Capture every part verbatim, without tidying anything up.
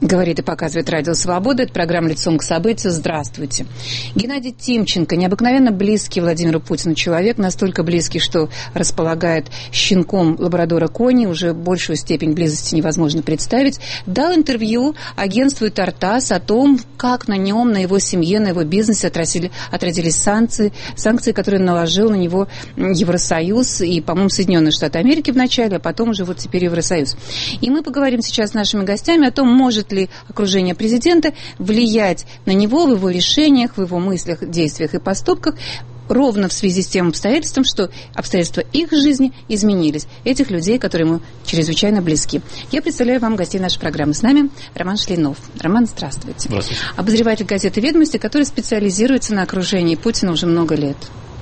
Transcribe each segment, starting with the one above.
Говорит и показывает Радио Свобода. Это программа «Лицом к событию». Здравствуйте. Геннадий Тимченко, необыкновенно близкий Владимиру Путину человек, настолько близкий, что располагает щенком лабрадора Кони, уже большую степень близости невозможно представить, дал интервью агентству «Тартас» о том, как на нем, на его семье, на его бизнесе отразили, отразились санкции, санкции, которые наложил на него Евросоюз и, по-моему, Соединенные Штаты Америки вначале, а потом уже вот теперь Евросоюз. И мы поговорим сейчас с нашими гостями о том, может ли окружение президента влиять на него в его решениях, в его мыслях, действиях и поступках, ровно в связи с тем обстоятельством, что обстоятельства их жизни изменились. Этих людей, которые ему чрезвычайно близки. Я представляю вам гостей нашей программы. С нами Роман Шлинов. Роман, здравствуйте. Здравствуйте. Обозреватель газеты «Ведомости», который специализируется на окружении Путина уже много лет.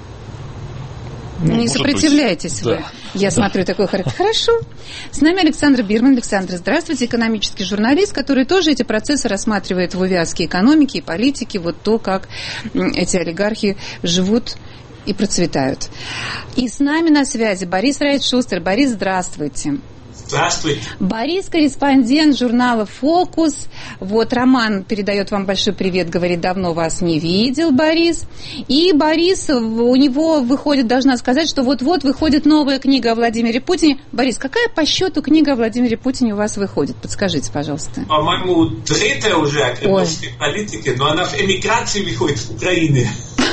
Ну, не сопротивляйтесь быть. вы. Да. Я да. смотрю, такой характер. Хорошо. С нами Александр Бирман. Александр, здравствуйте. Экономический журналист, который тоже эти процессы рассматривает в увязке экономики и политики. Вот то, как эти олигархи живут и процветают. И с нами на связи Борис Райт-Шустер. Борис, здравствуйте. Здравствуйте. Борис, корреспондент журнала «Фокус». Вот Роман передает вам большой привет, говорит, давно вас не видел, Борис. И Борис, у него выходит, должна сказать, что вот-вот выходит новая книга о Владимире Путине. Борис, какая по счету книга о Владимире Путине у вас выходит? Подскажите, пожалуйста. По-моему, третья уже о кремлевской политике, но она в эмиграции выходит в Украине.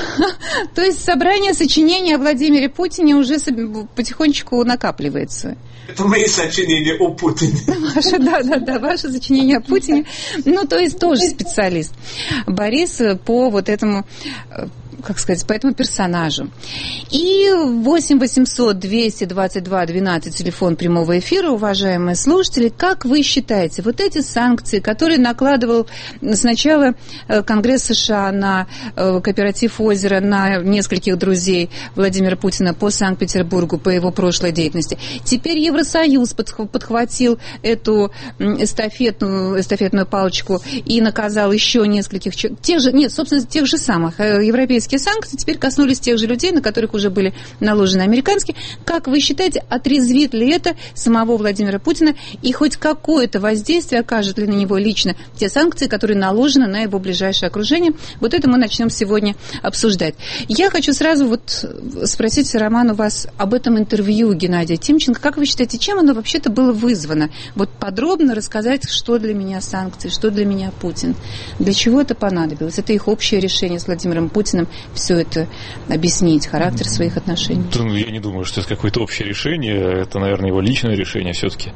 То есть собрание сочинений о Владимире Путине уже потихонечку накапливается. Это мои сочинения о Путине. Ваше, да, да, да, ваше сочинение о Путине. Ну, то есть тоже специалист. Борис по вот этому, как сказать, по этому персонажу. И восемь восемьсот двести двадцать два двенадцать, телефон прямого эфира, уважаемые слушатели. Как вы считаете, вот эти санкции, которые накладывал сначала Конгресс США на кооператив «Озеро», на нескольких друзей Владимира Путина по Санкт-Петербургу, по его прошлой деятельности, теперь Евросоюз подхватил эту эстафетную, эстафетную палочку и наказал еще нескольких, тех же, нет, собственно, тех же самых европейских санкции теперь коснулись тех же людей, на которых уже были наложены американские. Как вы считаете, отрезвит ли это самого Владимира Путина и хоть какое-то воздействие окажет ли на него лично те санкции, которые наложены на его ближайшее окружение? Вот это мы начнем сегодня обсуждать. Я хочу сразу вот спросить, Роман, у вас об этом интервью Геннадия Тимченко. Как вы считаете, чем оно вообще-то было вызвано? Вот подробно рассказать, что для меня санкции, что для меня Путин. Для чего это понадобилось? Это их общее решение с Владимиром Путиным все это объяснить, характер своих отношений? Ну, я не думаю, что это какое-то общее решение. Это, наверное, его личное решение все-таки.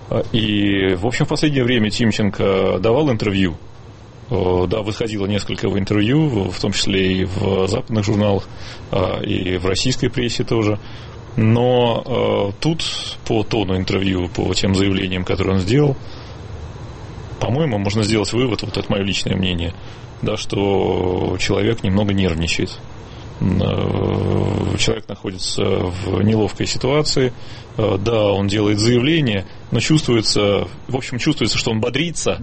И, в общем, в последнее время Тимченко давал интервью. Да, выходило несколько его интервью, в том числе и в западных журналах, и в российской прессе тоже. Но тут по тону интервью, по тем заявлениям, которые он сделал, по-моему, можно сделать вывод, вот это мое личное мнение, да, что человек немного нервничает. Человек находится в неловкой ситуации. Да, он делает заявление, но чувствуется, в общем, чувствуется, что он бодрится,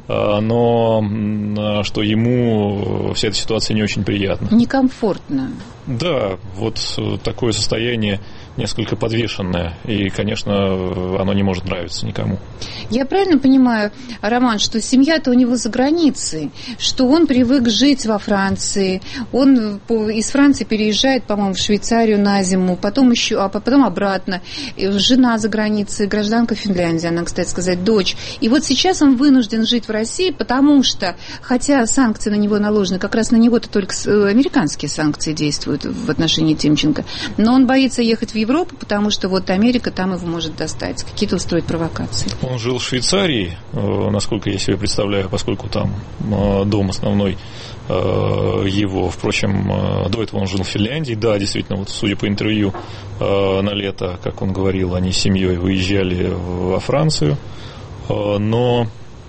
но что ему вся эта ситуация не очень приятна. Некомфортно. Да, вот такое состояние несколько подвешенное, и, конечно, оно не может нравиться никому. Я правильно понимаю, Роман, что семья-то у него за границей, что он привык жить во Франции, он из Франции переезжает, по-моему, в Швейцарию на зиму, потом еще, а потом обратно, жена за границей, гражданка Финляндии, она, кстати сказать, дочь. И вот сейчас он вынужден жить в России, потому что, хотя санкции на него наложены, как раз на него-то только американские санкции действуют в отношении Тимченко, но он боится ехать в Европу, потому что вот Америка там его может достать, какие-то устроить провокации. Он жил в Швейцарии, насколько я себе представляю, поскольку там дом основной его. Впрочем, до этого он жил в Финляндии. Да, действительно, вот судя по интервью, на лето, как он говорил, они с семьей выезжали во Францию, но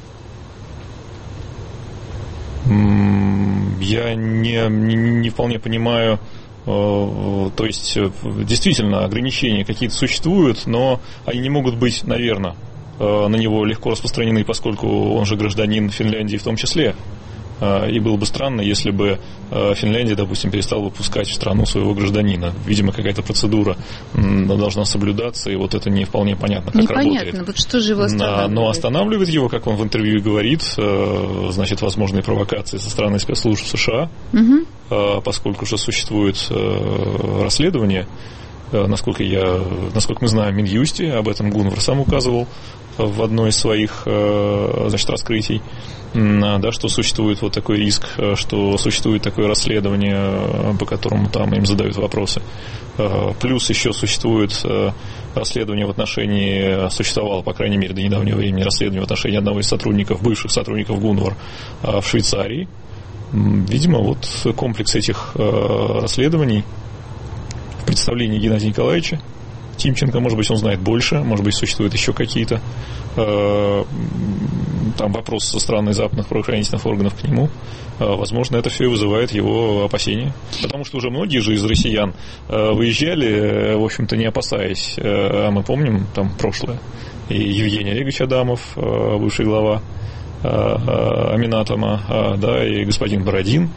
я не, не, не вполне понимаю. То есть, действительно, ограничения какие-то существуют, но они не могут быть, наверное, на него легко распространены, поскольку он же гражданин Финляндии в том числе. И было бы странно, если бы Финляндия, допустим, перестала выпускать в страну своего гражданина. Видимо, какая-то процедура должна соблюдаться, и вот это не вполне понятно, как Непонятно, работает. Непонятно, вот что же его останавливает? Но останавливает его, как он в интервью говорит, значит, возможные провокации со стороны спецслужб США, угу. Поскольку уже существует расследование, насколько, я, насколько мы знаем, в Минюсте, об этом Гунвар сам указывал в одной из своих, значит, раскрытий, да, что существует вот такой риск, что существует такое расследование, по которому там им задают вопросы. Плюс еще существует расследование в отношении, существовало, по крайней мере, до недавнего времени, расследование в отношении одного из сотрудников, бывших сотрудников Гунвар в Швейцарии. Видимо, вот комплекс этих расследований в представлении Геннадия Николаевича Тимченко, может быть, он знает больше, может быть, существуют еще какие-то э, там вопросы со стороны западных правоохранительных органов к нему. Э, возможно, это все и вызывает его опасения. Потому что уже многие же из россиян э, выезжали, в общем-то, не опасаясь. Э, а мы помним там прошлое. И Евгений Олегович Адамов, э, бывший глава э, э, Аминатома, э, да, и господин Бородин,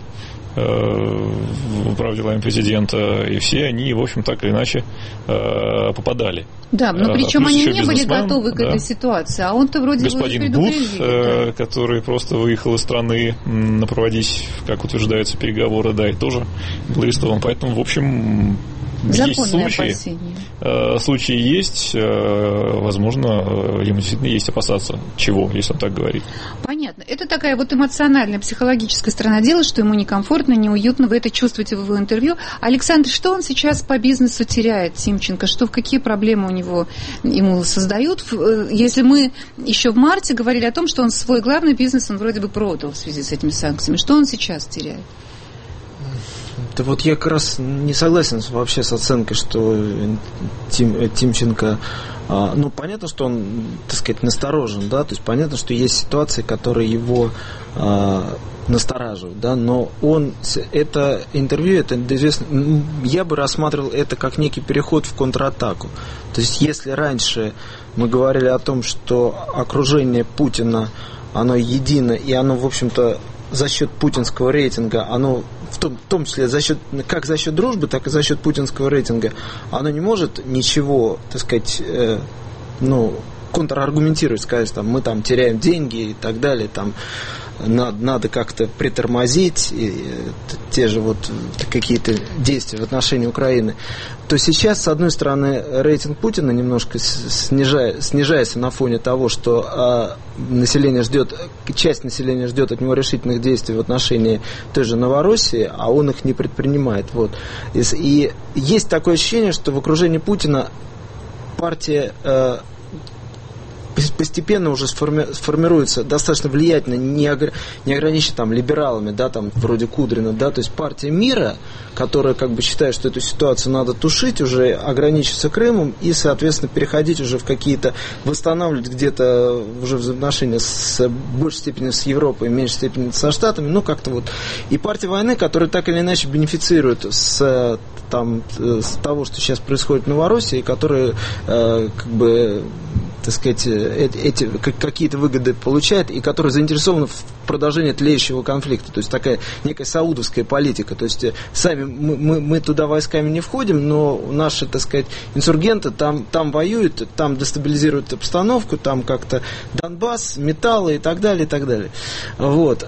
управ делами президента, и все они, в общем, так или иначе попадали. Да, но причем они не были готовы к да. этой ситуации, а он-то вроде господин Бут, да. который просто выехал из страны проводить, как утверждается, переговоры, да, и тоже был арестован. Поэтому, в общем, есть случаи, случаи есть, возможно, ему действительно есть опасаться чего, если он так говорит. Понятно. Это такая вот эмоциональная, психологическая сторона дела, что ему некомфортно, неуютно, вы это чувствуете в его интервью. Александр, что он сейчас по бизнесу теряет, Тимченко, что, какие проблемы у него ему создают? Если мы еще в марте говорили о том, что он свой главный бизнес, он вроде бы продал в связи с этими санкциями, что он сейчас теряет? Да вот я как раз не согласен вообще с оценкой, что Тим, Тимченко, а, ну, понятно, что он, так сказать, насторожен, да, то есть понятно, что есть ситуации, которые его а, настораживают, да, но он, это интервью, это известно, я бы рассматривал это как некий переход в контратаку. То есть если раньше мы говорили о том, что окружение Путина, оно едино, и оно, в общем-то, за счет путинского рейтинга, оно в том, в том числе за счет, как за счет дружбы, так и за счет путинского рейтинга, оно не может ничего, так сказать, э, ну, контраргументировать, сказать, там, мы там теряем деньги и так далее, там, надо, надо как-то притормозить и, и, те же вот какие-то действия в отношении Украины, то сейчас, с одной стороны, рейтинг Путина немножко снижая, снижается на фоне того, что а, население ждет, часть населения ждет от него решительных действий в отношении той же Новороссии, а он их не предпринимает. Вот. И, и есть такое ощущение, что в окружении Путина партия а, постепенно уже сформи, сформируется достаточно влиятельно, не, огр, не ограничено там либералами, да, там вроде Кудрина, да, то есть партия мира, которая как бы считает, что эту ситуацию надо тушить, уже ограничиться Крымом и, соответственно, переходить уже в какие-то, восстанавливать где-то уже взаимоотношения с большей степенью с Европой, в меньшей степени со Штатами, ну как-то вот. И партия войны, которая так или иначе бенефицирует с, там, с того, что сейчас происходит в Новороссии, которая э, как бы, так сказать, эти, какие-то выгоды получает, и которые заинтересованы в продолжении тлеющего конфликта. То есть такая некая саудовская политика. То есть сами мы, мы, мы туда войсками не входим, но наши, так сказать, инсургенты там, там воюют, там дестабилизируют обстановку, там как-то Донбасс, металлы и так далее, и так далее. Вот.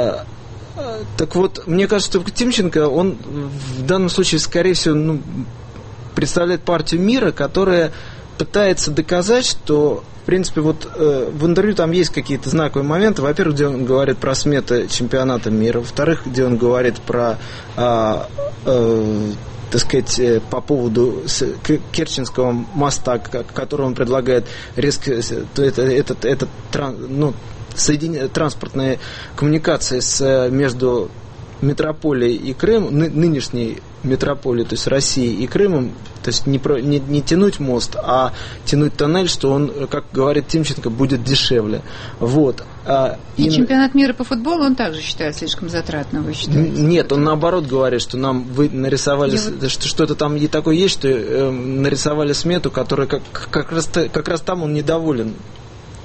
Так вот, мне кажется, что Тимченко, он в данном случае, скорее всего, ну, представляет партию мира, которая пытается доказать, что, в принципе, вот э, в интервью там есть какие-то знаковые моменты. Во-первых, где он говорит про сметы чемпионата мира. Во-вторых, где он говорит про, э, э, так сказать, по поводу Керченского моста, который он предлагает резко, это, этот, этот, ну, соединение, транспортные коммуникации с, между метрополией и Крымом, ны, нынешней метрополией, то есть Россией и Крымом, то есть не, про, не, не тянуть мост, а тянуть тоннель, что он, как говорит Тимченко, будет дешевле. Вот. А, и, и чемпионат мира по футболу он также считает слишком затратным, вы считаете? Нет, он наоборот говорит, что нам вы нарисовали, Я... что что-то там и такое есть, что э, нарисовали смету, которая как, как, раз, как раз там он недоволен.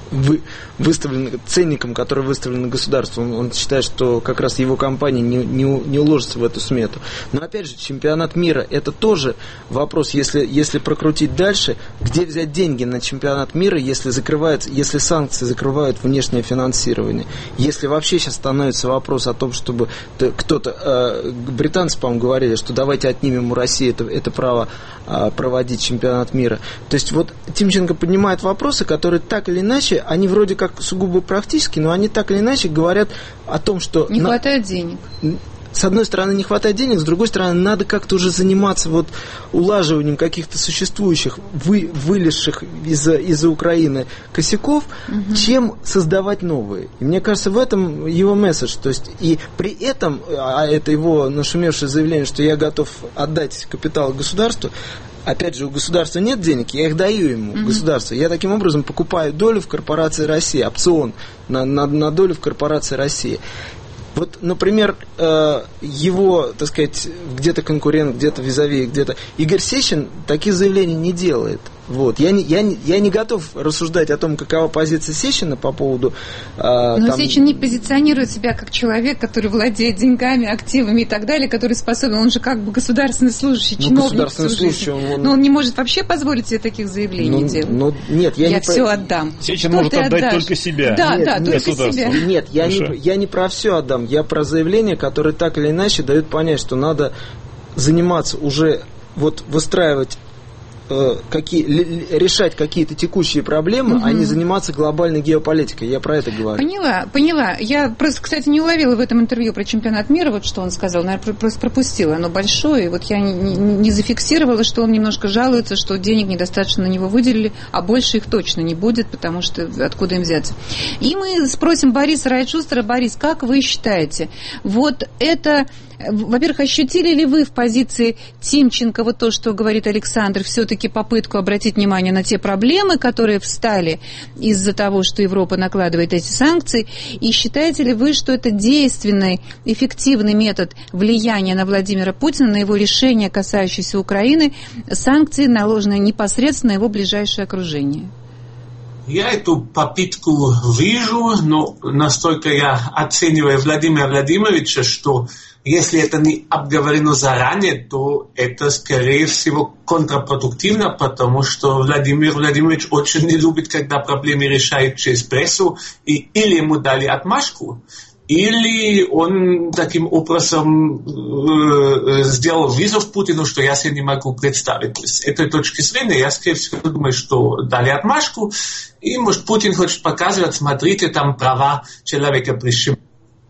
вы, выставлен, ценником, который выставлен государством. Он, он считает, что как раз его компания не, не, не уложится в эту смету. Но опять же, чемпионат мира – это тоже вопрос, если, если прокрутить дальше, где взять деньги на чемпионат мира, если, закрывают, если санкции закрывают внешнее финансирование. Если вообще сейчас становится вопрос о том, чтобы кто-то, э, британцы, по-моему, говорили, что давайте отнимем у России это, это право э, проводить чемпионат мира. То есть вот Тимченко поднимает вопросы, которые так или иначе, они вроде как сугубо практические, но они так или иначе говорят о том, что... Не на... хватает денег. С одной стороны, не хватает денег, с другой стороны, надо как-то уже заниматься вот улаживанием каких-то существующих, вы, вылезших из-за, из-за Украины косяков, угу. чем создавать новые. И мне кажется, в этом его месседж. То есть, и при этом, а это его нашумевшее заявление, что я готов отдать капитал государству, опять же, у государства нет денег, я их даю ему, mm-hmm. государству. Я таким образом покупаю долю в корпорации России, опцион на, на, на долю в корпорации России. Вот, например, его, так сказать, где-то конкурент, где-то визави, где-то... Игорь Сечин таких заявлений не делает. Вот. Я, не, я, не, я не готов рассуждать о том, какова позиция Сечина по поводу... Э, Но там... Сечин не позиционирует себя как человек, который владеет деньгами, активами и так далее, который способен... Он же как бы государственный служащий, ну, чиновник. Государственный служащий, он... Но он не может вообще позволить себе таких заявлений ну, делать. Ну, нет, я, я не все про... отдам. Сечин может отдать отдашь? Только себя. Да, нет, да, нет, только себя. Нет, я не, я не про все отдам. Я про заявления, которые так или иначе дают понять, что надо заниматься уже, вот выстраивать Какие, решать какие-то текущие проблемы, угу. а не заниматься глобальной геополитикой. Я про это говорю. Поняла, поняла. Я просто, кстати, не уловила в этом интервью про чемпионат мира, вот что он сказал, наверное, просто пропустила. Оно большое, и вот я не, не зафиксировала, что он немножко жалуется, что денег недостаточно на него выделили, а больше их точно не будет, потому что откуда им взяться. И мы спросим Бориса Райтшустера. Борис, как вы считаете, вот это... Во-первых, ощутили ли вы в позиции Тимченко вот то, что говорит Александр, все-таки попытку обратить внимание на те проблемы, которые встали из-за того, что Европа накладывает эти санкции? И считаете ли вы, что это действенный, эффективный метод влияния на Владимира Путина, на его решение, касающееся Украины, санкции, наложенные непосредственно на его ближайшее окружение? Я эту попытку вижу, но настолько я оцениваю Владимира Владимировича, что если это не обговорено заранее, то это, скорее всего, контрпродуктивно, потому что Владимир Владимирович очень не любит, когда проблемы решают через прессу, и или ему дали отмашку, или он таким образом э, сделал вызов Путину, что я себе не могу представить. С этой точки зрения я, скорее всего, думаю, что дали отмашку, и, может, Путин хочет показывать, смотрите, там права человека прищемлены.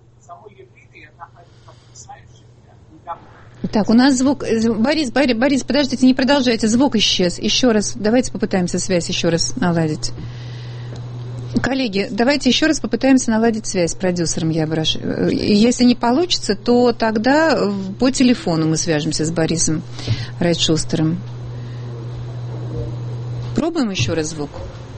Так, у нас звук... Борис, Борис, Борис, подождите, не продолжайте, звук исчез. Еще раз, давайте попытаемся связь еще раз наладить. Коллеги, давайте еще раз попытаемся наладить связь с продюсером, я прошу. Если не получится, то тогда по телефону мы свяжемся с Борисом Райтшустером. Пробуем еще раз звук?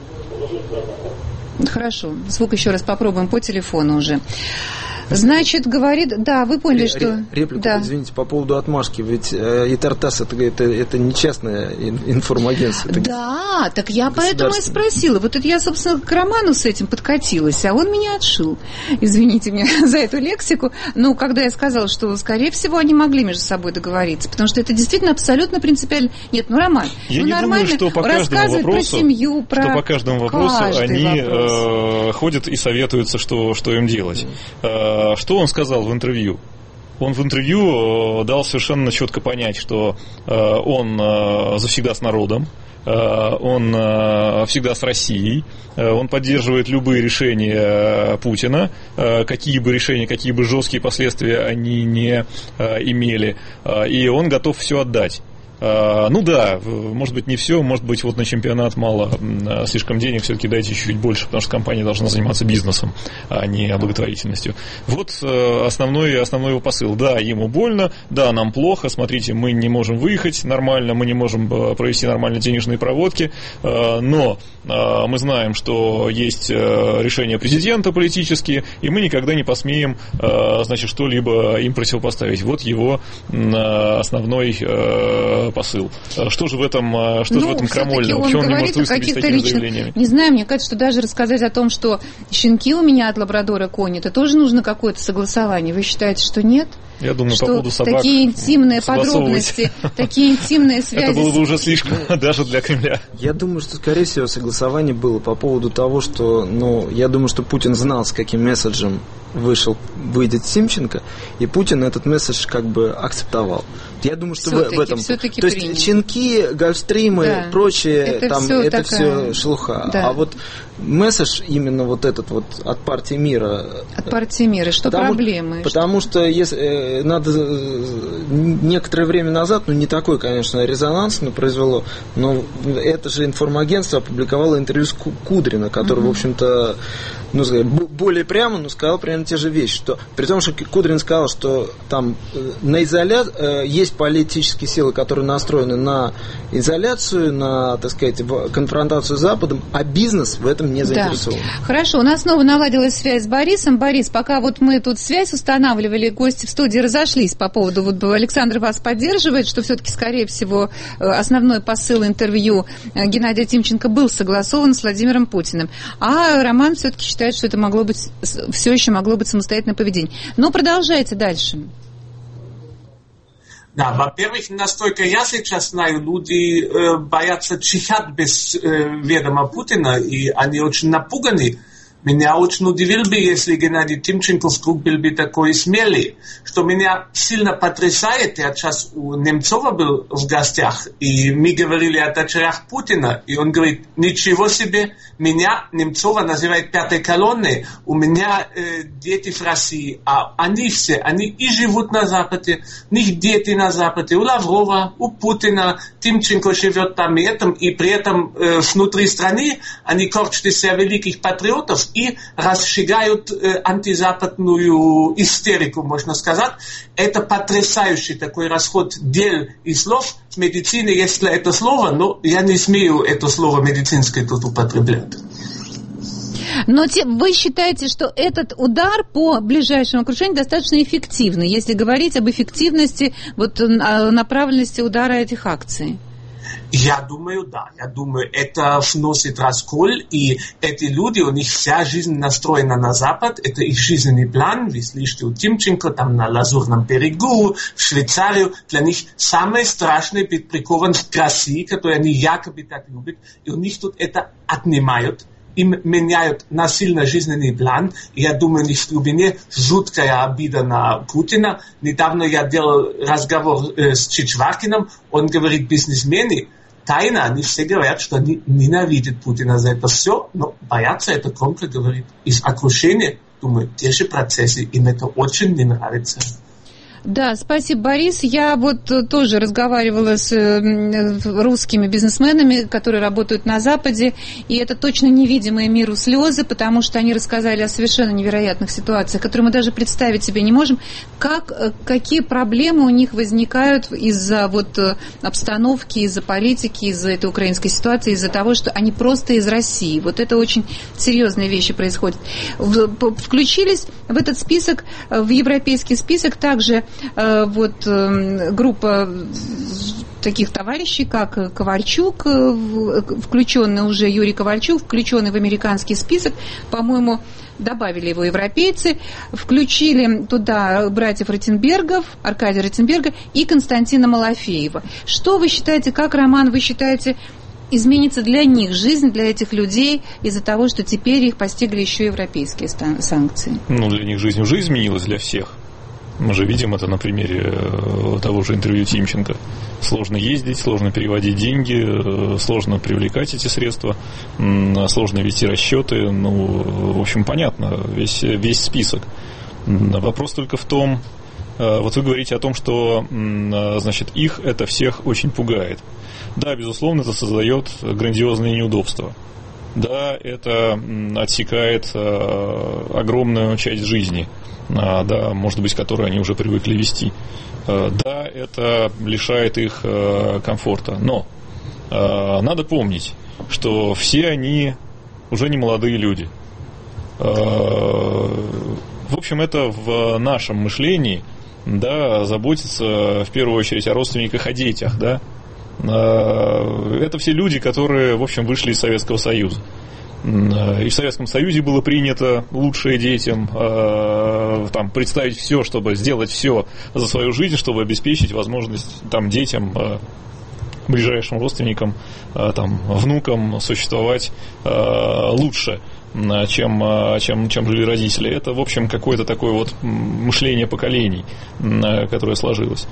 Хорошо, звук еще раз попробуем по телефону уже. Значит, говорит, да, вы поняли, что... Реплику, да. Извините, по поводу отмашки, ведь э, и Тартас это, это, это не частное информагентство. Это да, так я поэтому и спросила. Вот это я, собственно, к Роману с этим подкатилась, а он меня отшил. Извините меня за эту лексику. Но когда я сказала, что, скорее всего, они могли между собой договориться, потому что это действительно абсолютно принципиально... Нет, ну, Роман, я ну, не нормально думаю, что по каждому вопросу, про семью, про что по каждому вопросу они вопрос. э, ходят и советуются, что, что им делать. Mm. Что он сказал в интервью? Он в интервью дал совершенно четко понять, что он завсегда с народом, он всегда с Россией, он поддерживает любые решения Путина, какие бы решения, какие бы жесткие последствия они не имели, и он готов все отдать. Ну да, может быть не все, может быть вот на чемпионат мало, слишком денег, все-таки дайте чуть-чуть больше, потому что компания должна заниматься бизнесом, а не благотворительностью. Вот основной, основной его посыл. Да, ему больно, да, нам плохо, смотрите, мы не можем выехать нормально, мы не можем провести нормальные денежные проводки, но мы знаем, что есть решения президента политические, и мы никогда не посмеем, значит, что-либо им противопоставить. Вот его основной основной посыл. Что же в этом, что ну, же в этом крамольного? В чем он не может выступить с такими личных... заявлениями? Не знаю, мне кажется, что даже рассказать о том, что щенки у меня от лабрадора кони, это тоже нужно какое-то согласование. Вы считаете, что нет? Я думаю, что по поводу собак такие интимные подробности, такие интимные связи. Это было бы уже слишком, даже для Кремля. Я думаю, что, скорее всего, согласование было по поводу того, что, ну, я думаю, что Путин знал, с каким месседжем вышел, выйдет Тимченко, и Путин этот месседж как бы акцептовал. Я думаю, что в, в этом... То принял. есть щенки, гольфстримы, да. прочее, это там, все это такая... все шелуха. Да. А вот месседж именно вот этот вот от партии мира... От партии мира, что потому, проблемы? Потому что, что если, надо некоторое время назад, ну не такой, конечно, резонанс произвело, но это же информагентство опубликовало интервью с Кудрина, который, mm-hmm. в общем-то, ну, более прямо, но сказал примерно те же вещи, что при том, что Кудрин сказал, что там на изоля... есть политические силы, которые настроены на изоляцию, на, так сказать, конфронтацию с Западом, а бизнес в этом не заинтересован. Да. Хорошо, у нас снова наладилась связь с Борисом. Борис, пока вот мы тут связь устанавливали, гости в студии разошлись по поводу, вот Александр вас поддерживает, что все-таки, скорее всего, основной посыл интервью Геннадия Тимченко был согласован с Владимиром Путиным. А Роман все-таки считает, что это могло быть, все еще могло быть самостоятельное поведение. Но продолжайте дальше. Да, во-первых, настолько я сейчас знаю, люди э, боятся чихать без э, ведома Путина, и они очень напуганы. Меня очень удивил бы, если Геннадий Тимченко вдруг был бы такой смелый. Что меня сильно потрясает, я сейчас у Немцова был в гостях, и мы говорили о дочерях Путина, и он говорит, ничего себе, меня Немцова называет пятой колонной, у меня э, дети в России, а они все, они и живут на Западе, у них дети на Западе, у Лаврова, у Путина, Тимченко живет там и этом, и при этом э, внутри страны они корчат из себя великих патриотов, и расширяют э, антизападную истерику, можно сказать. Это потрясающий такой расход дел и слов. В медицине есть это слово, но я не смею это слово медицинское тут употреблять. Но те, вы считаете, что этот удар по ближайшему окружению достаточно эффективный, если говорить об эффективности, вот, направленности удара этих акций? Я думаю, да. Я думаю, это вносит раскол, и эти люди, у них вся жизнь настроена на Запад, это их жизненный план. Вы слышите у Тимченко, там на Лазурном берегу, в Швейцарию. Для них самое страшное быть прикован к России, которую они якобы так любят, и у них тут это отнимают. Им меняют насильно жизненный план. И я думаю, у них в глубине жуткая обида на Путина. Недавно я делал разговор э, с Чичваркиным, он говорит, бизнесмены, тайно, они все говорят, что они ненавидят Путина за это все, но боятся это громко говорить. Из окружения, думаю, те же процессы, им это очень не нравится. Да, спасибо, Борис. Я вот тоже разговаривала с русскими бизнесменами, которые работают на Западе, и это точно невидимые миру слезы, потому что они рассказали о совершенно невероятных ситуациях, которые мы даже представить себе не можем, как, какие проблемы у них возникают из-за вот обстановки, из-за политики, из-за этой украинской ситуации, из-за того, что они просто из России. Вот это очень серьезные вещи происходят. Включились в этот список, в европейский список также вот группа таких товарищей, как Ковальчук, включенный уже Юрий Ковальчук, включенный в американский список, по-моему, добавили его европейцы, включили туда братьев Ротенбергов, Аркадия Ротенберга и Константина Малафеева. Что вы считаете, как, Роман, вы считаете, изменится для них жизнь, для этих людей, из-за того, что теперь их постигли еще европейские санкции? Ну, для них жизнь уже изменилась, для всех. Мы же видим это на примере того же интервью Тимченко. Сложно ездить, сложно переводить деньги, сложно привлекать эти средства, сложно вести расчеты. Ну, в общем, понятно, весь, весь список. Вопрос только в том, вот вы говорите о том, что, значит, их это всех очень пугает. Да, безусловно, это создает грандиозные неудобства. Да, это отсекает огромную часть жизни, да, может быть, которую они уже привыкли вести. Да, это лишает их комфорта. Но надо помнить, что все они уже не молодые люди. В общем, это в нашем мышлении, да, заботиться в первую очередь о родственниках, о детях, да, Это все люди, которые, в общем, вышли из Советского Союза. И в Советском Союзе было принято лучшее детям там, представить все, чтобы сделать все за свою жизнь, чтобы обеспечить возможность там, детям, ближайшим родственникам, там, внукам существовать лучше, чем, чем, чем жили родители. Это, в общем, какое-то такое вот мышление поколений, которое сложилось.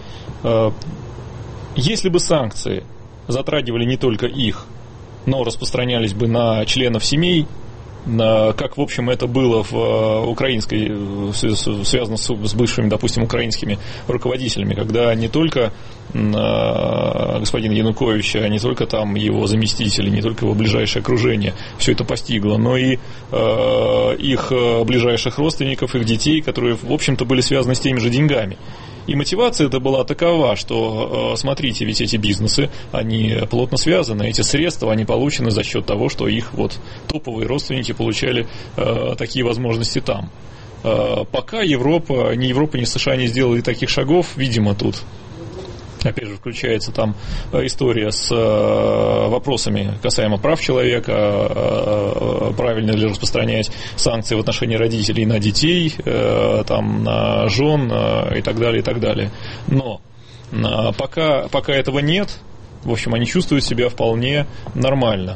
Если бы санкции затрагивали не только их, но распространялись бы на членов семей, на, как, в общем, это было в украинской, связано с, с бывшими, допустим, украинскими руководителями, когда не только господина Януковича, не только там его заместители, не только его ближайшее окружение все это постигло, но и э, их ближайших родственников, их детей, которые, в общем-то, были связаны с теми же деньгами. И мотивация это была такова, что, смотрите, ведь эти бизнесы, они плотно связаны, эти средства, они получены за счет того, что их вот топовые родственники получали э, такие возможности там. Э, пока Европа, ни Европа, ни США не сделали таких шагов, видимо, тут опять же включается там история с вопросами касаемо прав человека, правильно ли распространять санкции в отношении родителей на детей, там, на жен и так далее, и так далее. Но пока, пока этого нет, в общем, они чувствуют себя вполне нормально.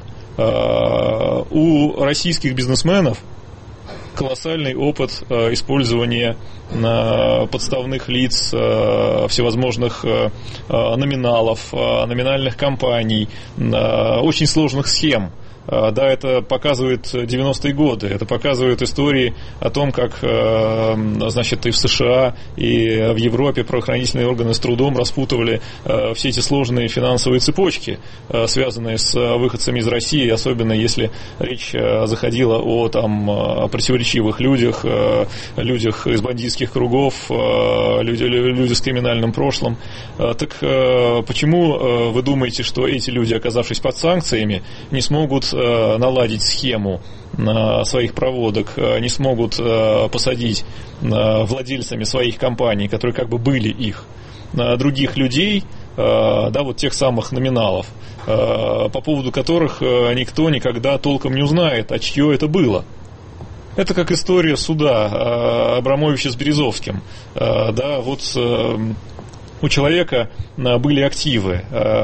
У российских бизнесменов колоссальный опыт э, использования э, подставных лиц, э, всевозможных э, номиналов, э, номинальных компаний, э, очень сложных схем. Да, это показывает девяностые годы, это показывает истории о том, как, значит, и в США, и в Европе правоохранительные органы с трудом распутывали все эти сложные финансовые цепочки, связанные с выходцами из России, особенно если речь заходила о там противоречивых людях, людях из бандитских кругов, люди, люди с криминальным прошлым. Так почему вы думаете, что эти люди, оказавшись под санкциями, не смогут наладить схему своих проводок, не смогут посадить владельцами своих компаний, которые как бы были их, других людей, да, вот тех самых номиналов, по поводу которых никто никогда толком не узнает, а чье это было. Это как история суда Абрамовича с Березовским. Да, вот у человека были активы.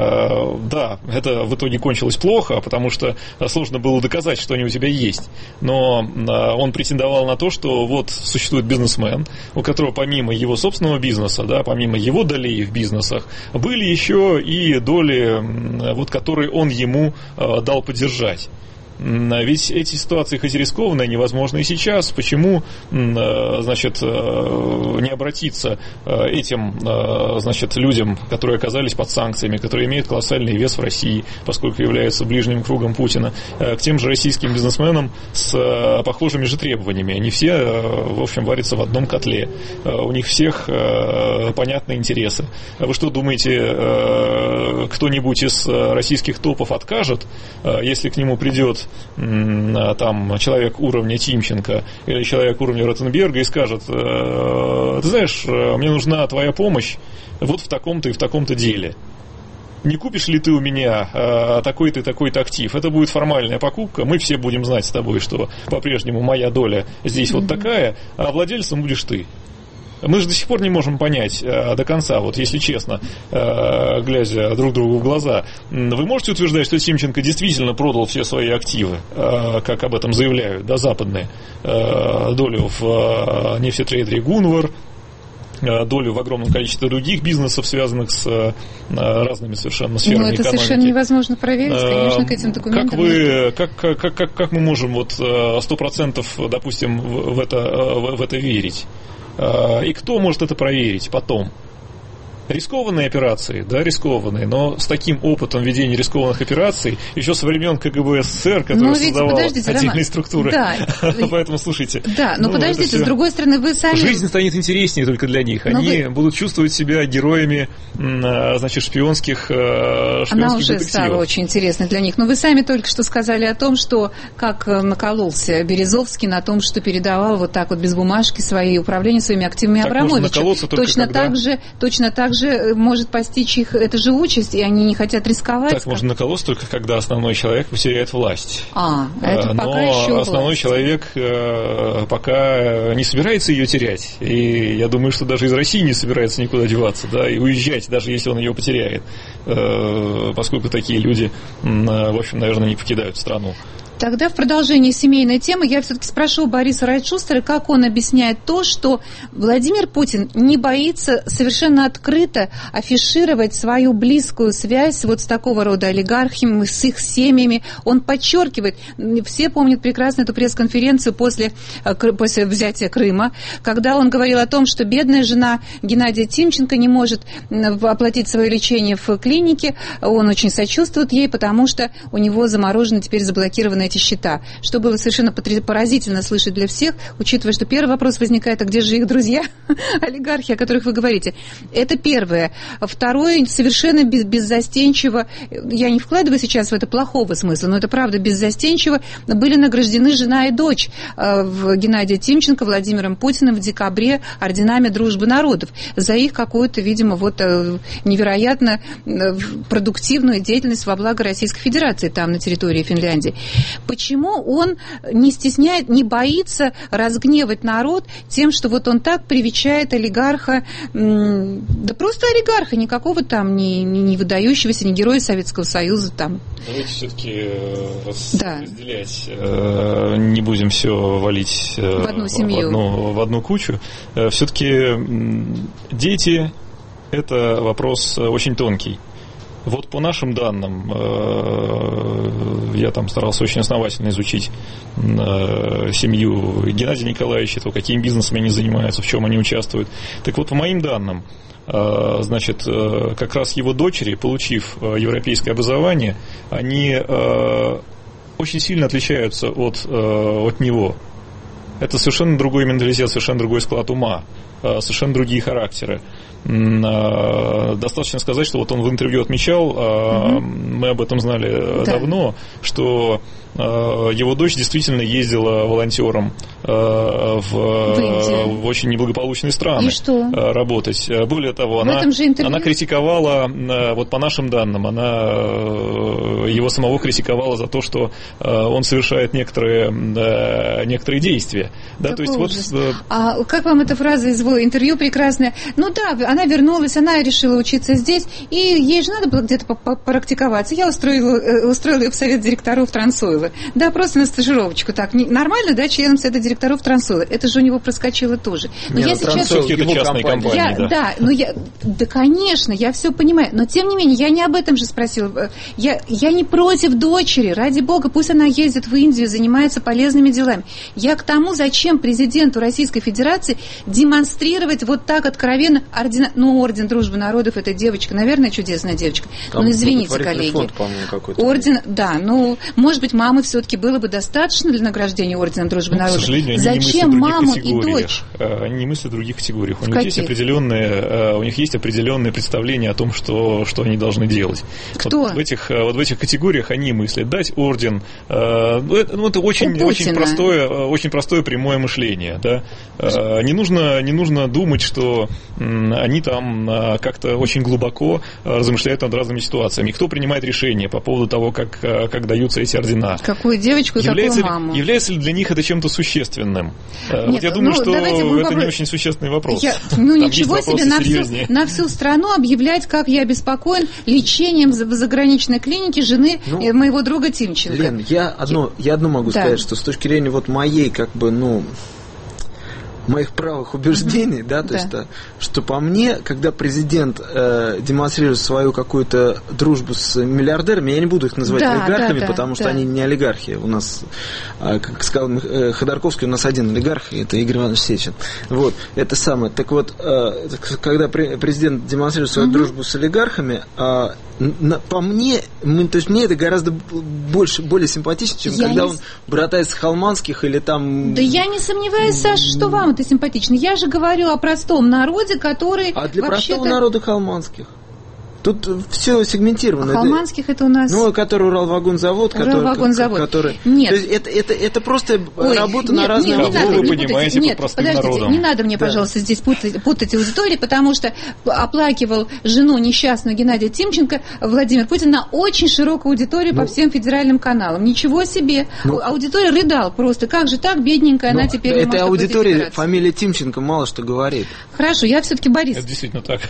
Да, это в итоге кончилось плохо, потому что сложно было доказать, что они у тебя есть. Но он претендовал на то, что вот существует бизнесмен, у которого помимо его собственного бизнеса, да, помимо его долей в бизнесах, были еще и доли, вот, которые он ему дал поддержать. Ведь эти ситуации, хоть и рискованные, невозможны и сейчас. Почему, значит, не обратиться этим, значит, людям, которые оказались под санкциями, которые имеют колоссальный вес в России, поскольку являются ближним кругом Путина, к тем же российским бизнесменам с похожими же требованиями? Они все, в общем, варятся в одном котле. У них всех понятны интересы. Вы что думаете, кто-нибудь из российских топов откажет, если к нему придет там человек уровня Тимченко или человек уровня Ротенберга и скажет: ты знаешь, мне нужна твоя помощь вот в таком-то и в таком-то деле. Не купишь ли ты у меня такой-то и такой-то актив? Это будет формальная покупка, мы все будем знать с тобой, что по-прежнему моя доля здесь mm-hmm. вот такая, а владельцем будешь ты. Мы же до сих пор не можем понять э, до конца, вот если честно, э, глядя друг другу в глаза. Вы можете утверждать, что Тимченко действительно продал все свои активы, э, как об этом заявляют, да, западные, э, долю в э, нефтетрейдере Гунвар, э, долю в огромном количестве других бизнесов, связанных с э, разными совершенно сферами экономики. Ну, это экономики. Совершенно невозможно проверить, конечно, к этим документам. Как, вы, как, как, как, как мы можем вот сто процентов, допустим, в это, в это верить? И кто может это проверить потом? Рискованные операции, да, рискованные, но с таким опытом ведения рискованных операций еще со времен КГБ СССР, который создавал отдельные Роман, структуры. Да. Поэтому, слушайте. Да, но ну, подождите, с другой стороны, вы сами... Жизнь станет интереснее только для них. Они вы... будут чувствовать себя героями, значит, шпионских, шпионских Она уже детективов. Стала очень интересной для них. Но вы сами только что сказали о том, что как накололся Березовский на том, что передавал вот так вот без бумажки свои управления своими активами Абрамовичу. Точно так же, точно так же же может постичь их эта же участь, и они не хотят рисковать. Так можно наколоться только когда основной человек потеряет власть. А, это Но пока еще основной власть. человек пока не собирается ее терять. И я думаю, что даже из России не собирается никуда деваться, да, и уезжать, даже если он ее потеряет. Поскольку такие люди, в общем, наверное, не покидают страну. Тогда в продолжении семейной темы я все-таки спрошу Бориса Райтшустера, как он объясняет то, что Владимир Путин не боится совершенно открыто афишировать свою близкую связь вот с такого рода олигархами, с их семьями. Он подчеркивает, все помнят прекрасно эту пресс-конференцию после, после взятия Крыма, когда он говорил о том, что бедная жена Геннадия Тимченко не может оплатить свое лечение в клинике. Он очень сочувствует ей, потому что у него заморожены, теперь заблокированы эти счета, что было совершенно поразительно слышать для всех, учитывая, что первый вопрос возникает, а где же их друзья, олигархи, о которых вы говорите. Это первое. Второе, совершенно без, беззастенчиво, я не вкладываю сейчас в это плохого смысла, но это правда беззастенчиво, были награждены жена и дочь в Геннадия Тимченко Владимиром Путиным в декабре орденами Дружбы народов за их какую-то, видимо, вот невероятно продуктивную деятельность во благо Российской Федерации там, на территории Финляндии. Почему он не стесняет, не боится разгневать народ тем, что вот он так привечает олигарха, да просто олигарха, никакого там не, не выдающегося, не героя Советского Союза там. Давайте все-таки да. разделять, не будем все валить в одну семью, в одну, в одну кучу. Все-таки дети – это вопрос очень тонкий. Вот по нашим данным, я там старался очень основательно изучить семью Геннадия Николаевича, то, каким бизнесом они занимаются, в чем они участвуют. Так вот, по моим данным, значит, как раз его дочери, получив европейское образование, они очень сильно отличаются от, от него. Это совершенно другой менталитет, совершенно другой склад ума, совершенно другие характеры. Достаточно сказать, что вот он в интервью отмечал, угу. мы об этом знали да. давно, что его дочь действительно ездила волонтером в, в очень неблагополучные страны работать. Более того, она, она критиковала, вот по нашим данным, она его самого критиковала за то, что он совершает некоторые, некоторые действия. Да, то есть вот... А как вам эта фраза из его интервью прекрасная? Ну да, она вернулась, она решила учиться здесь, и ей же надо было где-то попрактиковаться. Я устроила, устроила ее в совет директоров Трансоила. Да, просто на стажировочку. Так, не, нормально, да, членом совета директоров Трансоила. Это же у него проскочило тоже. Но Нет, я сейчас... это частные компании, я, да. Да, ну я... Да, конечно, я все понимаю. Но, тем не менее, я не об этом же спросила. Я, я не против дочери. Ради бога, пусть она ездит в Индию, занимается полезными делами. Я к тому, зачем президенту Российской Федерации демонстрировать вот так откровенно ордена... Ну, орден Дружбы народов, эта девочка, наверное, чудесная девочка. Там ну, извините, коллеги. Фонд, по-моему, какой-то. Орден, да, ну, может быть, мамы все-таки было бы достаточно для награждения ордена Дружбы ну, народов. К сожалению, они зачем не маму и дочь? Они не мыслят в других категориях. У в них каких? есть определенные, у них есть определенные представления о том, что, что они должны делать. Кто? Вот в этих, вот в этих категориях они мыслят. Дать орден, ну, это, ну, это очень, очень простое, очень простое прямое мышление. Да? Не нужно, не нужно думать, что они там как-то очень глубоко размышляют над разными ситуациями. Кто принимает решения по поводу того, как, как даются эти ордена? Какую девочку, является какую маму? Ли, является ли для них это чем-то существенным? Нет, вот я думаю, ну, что это попробуем... не очень существенный вопрос. Я, ну, Там ничего себе, на всю, на всю страну объявлять, как я обеспокоен лечением в заграничной клинике жены ну, моего друга Тимченко. Лен, я одно, я одно могу да. сказать, что с точки зрения вот моей, как бы, ну... моих правых убеждений, uh-huh. да, то да. есть, да, что по мне, когда президент э, демонстрирует свою какую-то дружбу с миллиардерами, я не буду их называть да, олигархами, да, да, потому что да. они не олигархи. У нас, э, как сказал э, Ходорковский, у нас один олигарх, и это Игорь Иванович Сечин. Вот, это самое. Так вот, э, когда президент демонстрирует свою uh-huh. дружбу с олигархами, э, на, по мне, мы, то есть мне это гораздо больше, более симпатично, чем я когда не... он братается с Холманских или там... Да я не сомневаюсь, Саша, что вам это симпатично. Я же говорю о простом народе, который А для вообще-то... простого народа Холманских? Тут все сегментировано. А Холманских это у нас... Ну, который Уралвагонзавод. Уралвагонзавод. Который... Нет. То есть это, это, это просто Ой, работа нет, на разные... Нет, не надо, вы не понимаете путайте. Нет, по простым подождите, народам. не надо мне, да. пожалуйста, здесь путать, путать аудитории, потому что оплакивал жену несчастную Геннадия Тимченко Владимир Путин на очень широкую аудиторию ну, по всем федеральным каналам. Ничего себе. Ну, аудитория рыдал просто. Как же так, бедненькая, ну, она теперь не может этой аудитории фамилия Тимченко мало что говорит. Хорошо, я все-таки Борис. Это действительно так.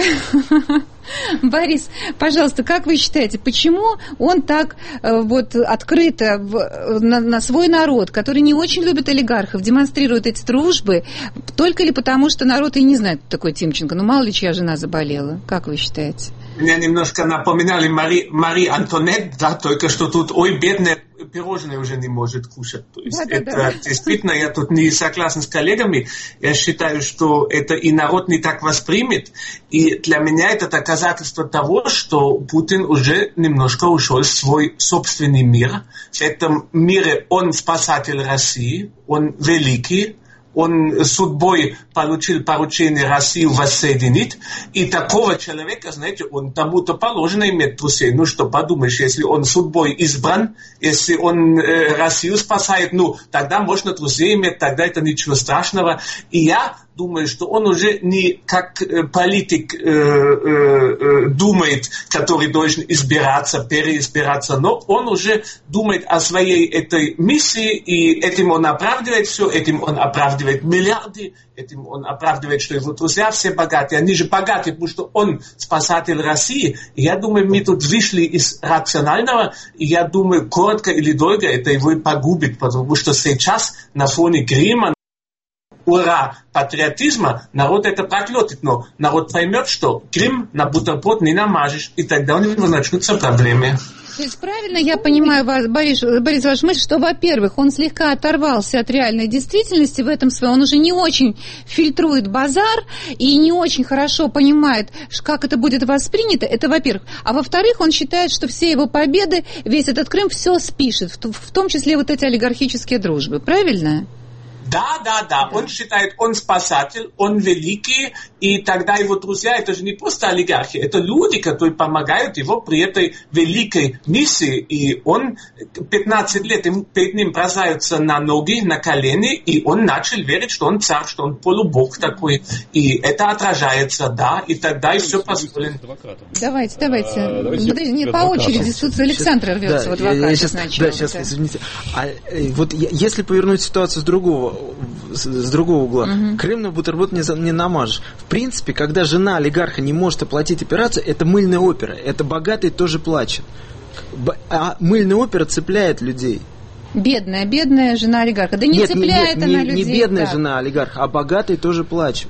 Борис, пожалуйста, как вы считаете, почему он так вот открыто в, на, на свой народ, который не очень любит олигархов, демонстрирует эти дружбы, только ли потому, что народ и не знает, кто такой Тимченко? Ну, мало ли, чья жена заболела. Как вы считаете? Меня немножко напоминали Мари, Мари Антонет, да, только что тут, ой, бедная, пирожные уже не может кушать. То есть да, это да, да. Действительно, я тут не согласен с коллегами. Я считаю, что это и народ не так воспримет. И для меня это доказательство того, что Путин уже немножко ушел в свой собственный мир. В этом мире он спасатель России, он великий. Он судьбой получил поручение Россию воссоединить, и такого человека, знаете, он тому-то положено иметь трусей. Ну что, подумаешь, если он судьбой избран, если он э, Россию спасает, ну, тогда можно трусей иметь, тогда это ничего страшного. И я думаю, что он уже не как э, политик э, э, думает, который должен избираться, переизбираться, но он уже думает о своей этой миссии, и этим он оправдывает все, этим он оправдывает миллиарды, этим он оправдывает, что его друзья все богатые, они же богатые, потому что он спасатель России. И я думаю, мы тут вышли из рационального, и я думаю, коротко или долго это его и погубит, потому что сейчас на фоне Крыма, ура, патриотизма, народ это проклётит, но народ поймет, что Крым на бутерброд не намажешь, и тогда у него начнутся проблемы. То есть правильно я понимаю, вас, Борис, Борис, вашу мысль, что, во-первых, он слегка оторвался от реальной действительности в этом своем, он уже не очень фильтрует базар и не очень хорошо понимает, как это будет воспринято, это во-первых. А во-вторых, он считает, что все его победы, весь этот Крым все спишет, в том числе вот эти олигархические дружбы, правильно? Да, да, да, он считает, он спасатель, он великий, и тогда его друзья, это же не просто олигархи, это люди, которые помогают его при этой великой миссии, и он пятнадцать лет перед ним бросаются на ноги, на колени, и он начал верить, что он царь, что он полубог такой, и это отражается, да, и тогда и все позволено. Давайте, давайте, а, давайте Подожди, не по очереди, тут Александр рвется в адвоката сначала. Да, сейчас, извините, а, вот если повернуть ситуацию с другого с другого угла. Угу. Крым на бутерброд не, не намажешь. В принципе, когда жена олигарха не может оплатить операцию, это мыльная опера. Это богатый тоже плачет. А мыльная опера цепляет людей. Бедная, бедная жена олигарха. Да не нет, цепляет нет, она не, людей. Не бедная так. жена олигарха, а богатый тоже плачет.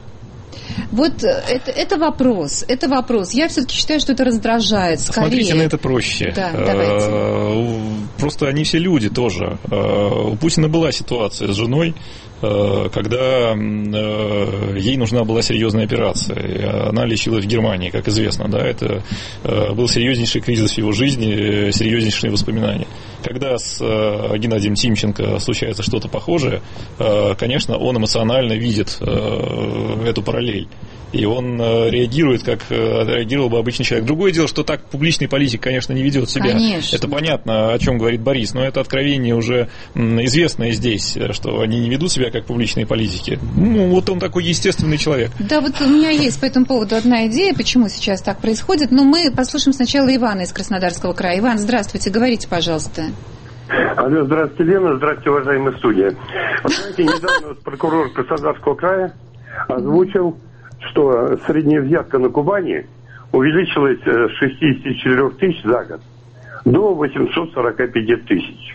Вот это, это вопрос, это вопрос. Я все-таки считаю, что это раздражает. Скорее. Смотрите на это проще. Да, давайте. Просто они все люди тоже. У Путина была ситуация с женой, когда ей нужна была серьезная операция. И она лечилась в Германии, как известно. Да? Это был серьезнейший кризис в его жизни, серьезнейшие воспоминания. Когда с Геннадием Тимченко случается что-то похожее, конечно, он эмоционально видит эту параллель. И он реагирует, как реагировал бы обычный человек. Другое дело, что так публичный политик, конечно, не ведет себя. Конечно. Это понятно, о чем говорит Борис, но это откровение уже известное здесь, что они не ведут себя как публичные политики. Ну, вот он такой естественный человек. Да, вот у меня есть по этому поводу одна идея, почему сейчас так происходит, но мы послушаем сначала Ивана из Краснодарского края. Иван, здравствуйте, говорите, пожалуйста. Алло, здравствуйте, Лена, здравствуйте, уважаемая студия. Вы знаете, недавно прокурор Краснодарского края озвучил, что средняя взятка на Кубани увеличилась с шестьдесят четыре тысяч за год до восемьсот сорок пять тысяч.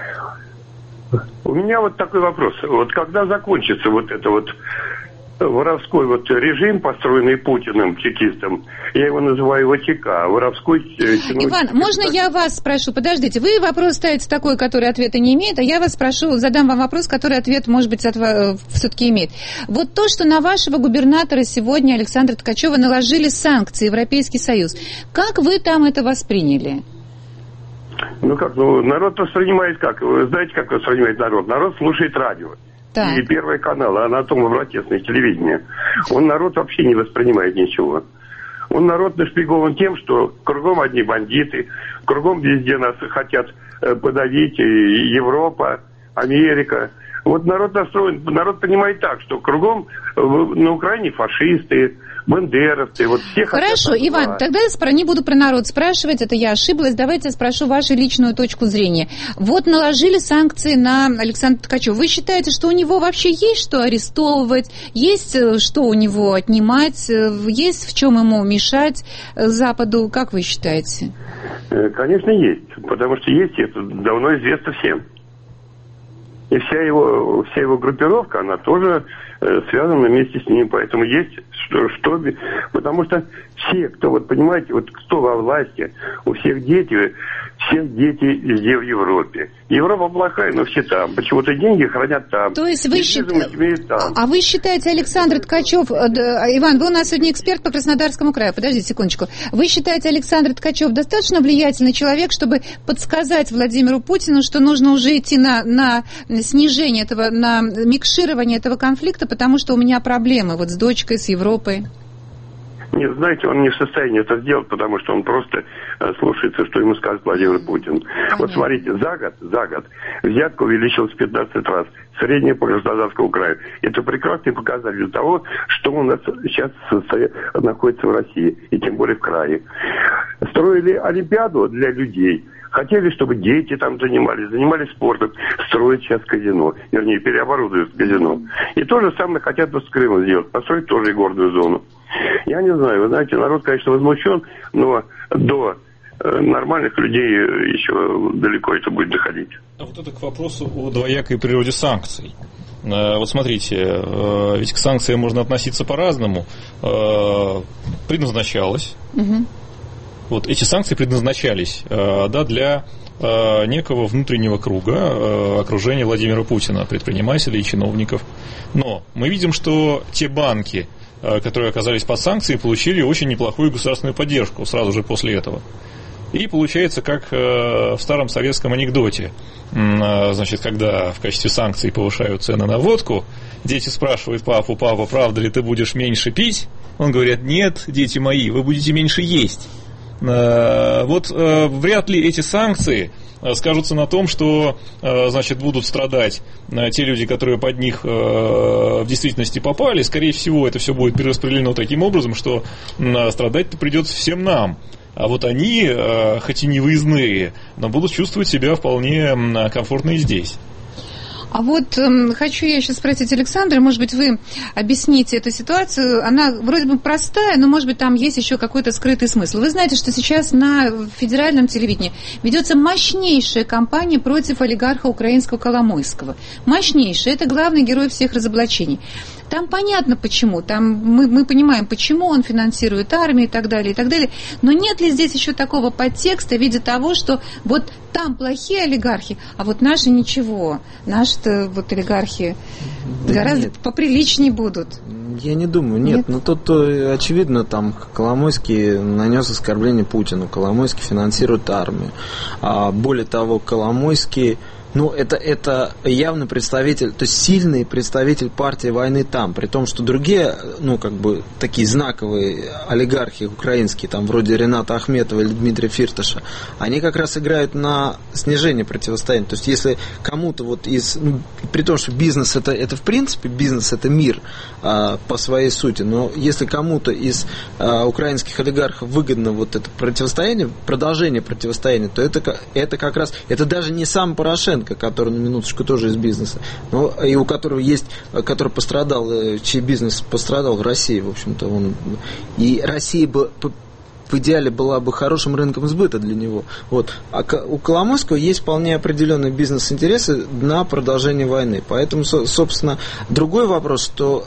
У меня вот такой вопрос. Вот когда закончится вот это вот воровской вот режим, построенный Путиным, чекистом, я его называю ВЧК, воровской... Иван, можно я вас спрошу? Подождите, вы вопрос ставите такой, который ответа не имеет, а я вас спрошу, задам вам вопрос, который ответ, может быть, все-таки имеет. Вот то, что на вашего губернатора сегодня, Александра Ткачева, наложили санкции Европейский Союз, как вы там это восприняли? Ну как, ну народ воспринимает как? Вы знаете, как воспринимает народ? Народ слушает радио. Так. И Первый канал, а на том протестное телевидение. Он народ вообще не воспринимает ничего. Он народ нашпигован тем, что кругом одни бандиты, кругом везде нас хотят подавить, и Европа, Америка. Вот народ настроен, народ понимает так, что кругом на Украине фашисты, бандеровцы, вот все хотят... Хорошо, Иван, тогда я не буду про народ спрашивать, это я ошиблась, давайте я спрошу вашу личную точку зрения. Вот наложили санкции на Александра Ткачева. Вы считаете, что у него вообще есть что арестовывать, есть что у него отнимать, есть в чем ему мешать Западу? Как вы считаете? Конечно, есть, потому что есть, это давно известно всем. И вся его, вся его группировка, она тоже э, связана вместе с ним. Поэтому есть что, что... Потому что все, кто, вот понимаете, вот кто во власти, у всех дети, всех дети везде в Европе. Европа плохая, но все там. Почему-то деньги хранят там. То есть вы считаете... А вы считаете, Александр Ткачев... Иван, вы у нас сегодня эксперт по Краснодарскому краю. Подождите секундочку. Вы считаете, Александр Ткачев достаточно влиятельный человек, чтобы подсказать Владимиру Путину, что нужно уже идти на, на снижение этого, на микширование этого конфликта, потому что у меня проблемы вот с дочкой, с Европой? Нет, знаете, он не в состоянии это сделать, потому что он просто э, слушается, что ему скажет Владимир Путин. Понятно. Вот смотрите, за год, за год взятка увеличилась в пятнадцать раз, средняя по Краснодарскому краю. Это прекрасный показатель того, что у нас сейчас находится в России, и тем более в крае. Строили олимпиаду для людей. Хотели, чтобы дети там занимались, занимались спортом, строят сейчас казино, вернее, переоборудуют казино. И то же самое хотят с Крымом сделать, построить тоже игорную зону. Я не знаю, вы знаете, народ, конечно, возмущен, но до э, нормальных людей еще далеко это будет доходить. А вот это к вопросу о двоякой природе санкций. Э, вот смотрите, э, ведь к санкциям можно относиться по-разному. Э, предназначалось. Угу. Вот эти санкции предназначались э, да, для э, некого внутреннего круга э, окружения Владимира Путина, предпринимателей и чиновников. Но мы видим, что те банки, которые оказались под санкцией, получили очень неплохую государственную поддержку сразу же после этого. И получается, как в старом советском анекдоте, значит, когда в качестве санкций повышают цены на водку, дети спрашивают папу: папа, правда ли ты будешь меньше пить? Он говорит: нет, дети мои, вы будете меньше есть. Вот вряд ли эти санкции скажутся на том, что, значит, будут страдать те люди, которые под них в действительности попали. Скорее всего, это все будет перераспределено таким образом, что страдать-то придется всем нам. А вот они, хоть и не выездные, но будут чувствовать себя вполне комфортно и здесь. А вот э, хочу я сейчас спросить Александра, может быть, вы объясните эту ситуацию. Она вроде бы простая, но, может быть, там есть еще какой-то скрытый смысл. Вы знаете, что сейчас на федеральном телевидении ведется мощнейшая кампания против олигарха украинского Коломойского. Мощнейшая. Это главный герой всех разоблачений. Там понятно почему, там мы, мы понимаем, почему он финансирует армию и так далее, и так далее. Но нет ли здесь еще такого подтекста в виде того, что вот там плохие олигархи, а вот наши ничего. Наши-то вот олигархи да гораздо нет. поприличнее будут. Я не думаю, нет. нет? Но тут очевидно, там Коломойский нанес оскорбление Путину. Коломойский финансирует армию. А более того, Коломойский... Ну, это, это явный представитель, то есть сильный представитель партии войны там, при том, что другие, ну, как бы, такие знаковые олигархи украинские, там, вроде Рената Ахметова или Дмитрия Фирташа, они как раз играют на снижение противостояния. То есть, если кому-то вот из, ну, при том, что бизнес это, это в принципе, бизнес это мир а, по своей сути, но если кому-то из а, украинских олигархов выгодно вот это противостояние, продолжение противостояния, то это, это как раз, это даже не сам Порошенко, который, на минуточку, тоже из бизнеса, но и у которого есть, который пострадал, чей бизнес пострадал в России, в общем-то, он, и Россия бы в идеале была бы хорошим рынком сбыта для него. Вот. А у Коломойского есть вполне определенные бизнес-интересы на продолжение войны. Поэтому, собственно, другой вопрос, что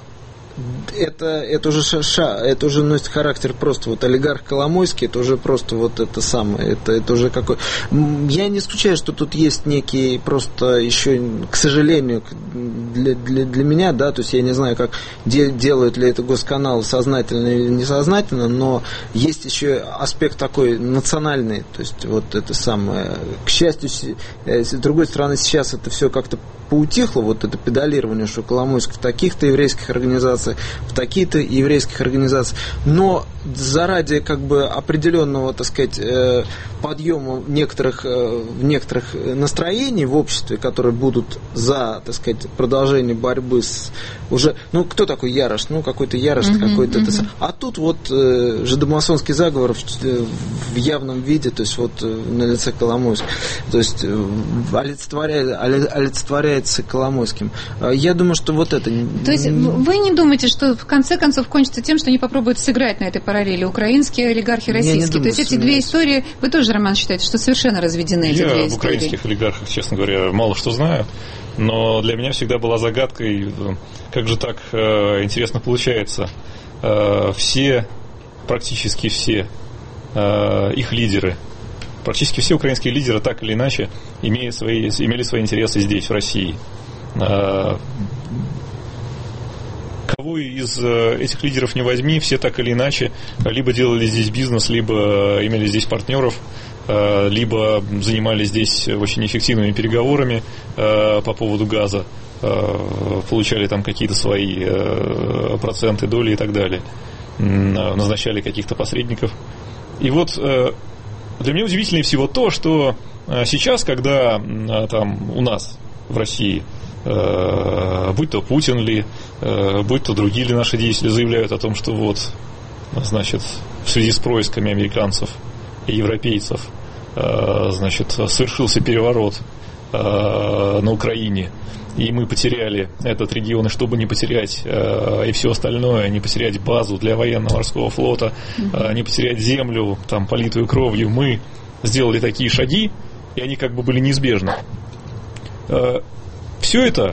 это, это уже ша, это уже носит характер просто вот олигарх Коломойский, это уже просто вот это самое, это, это уже какой. Я не исключаю, что тут есть некий просто еще, к сожалению, для, для, для меня, да, то есть я не знаю, как де, делают ли это госканалы сознательно или несознательно, но есть еще аспект такой национальный, то есть вот это самое. К счастью, с другой стороны, сейчас это все как-то поутихло, вот это педалирование, что Коломойский в таких-то еврейских организациях, в такие-то еврейских организациях, но заради как бы определенного, так сказать, подъема некоторых, некоторых настроений в обществе, которые будут за, так сказать, продолжение борьбы с уже, ну, кто такой Ярош? Ну, какой-то Ярош, uh-huh, какой-то... Uh-huh. А тут вот э, жидомасонский заговор в, в явном виде, то есть вот на лице Коломойского, то есть олицетворяет, олицетворяется Коломойским. Я думаю, что вот это... То есть вы не думаете, что в конце концов кончится тем, что они попробуют сыграть на этой параллели украинские олигархи, российские? Думаю, то есть эти две истории, вы тоже, Роман, считаете, что совершенно разведены эти Я две истории? Я об украинских олигархах, честно говоря, мало что знаю. Но для меня всегда была загадкой, как же так э, интересно получается. Э, все, практически все э, их лидеры, практически все украинские лидеры так или иначе имеют свои, имели свои интересы здесь, в России. Э, кого из этих лидеров не возьми, все так или иначе либо делали здесь бизнес, либо имели здесь партнеров, либо занимались здесь очень эффективными переговорами по поводу газа, получали там какие-то свои проценты, доли и так далее, назначали каких-то посредников. И вот для меня удивительнее всего то, что сейчас, когда там у нас в России, будь то Путин ли, будь то другие ли наши деятели заявляют о том, что вот, значит, в связи с происками американцев и европейцев, значит, совершился переворот на Украине, и мы потеряли этот регион, и чтобы не потерять и все остальное, не потерять базу для военно-морского флота, не потерять землю, там, политую кровью, мы сделали такие шаги, и они как бы были неизбежны. Все это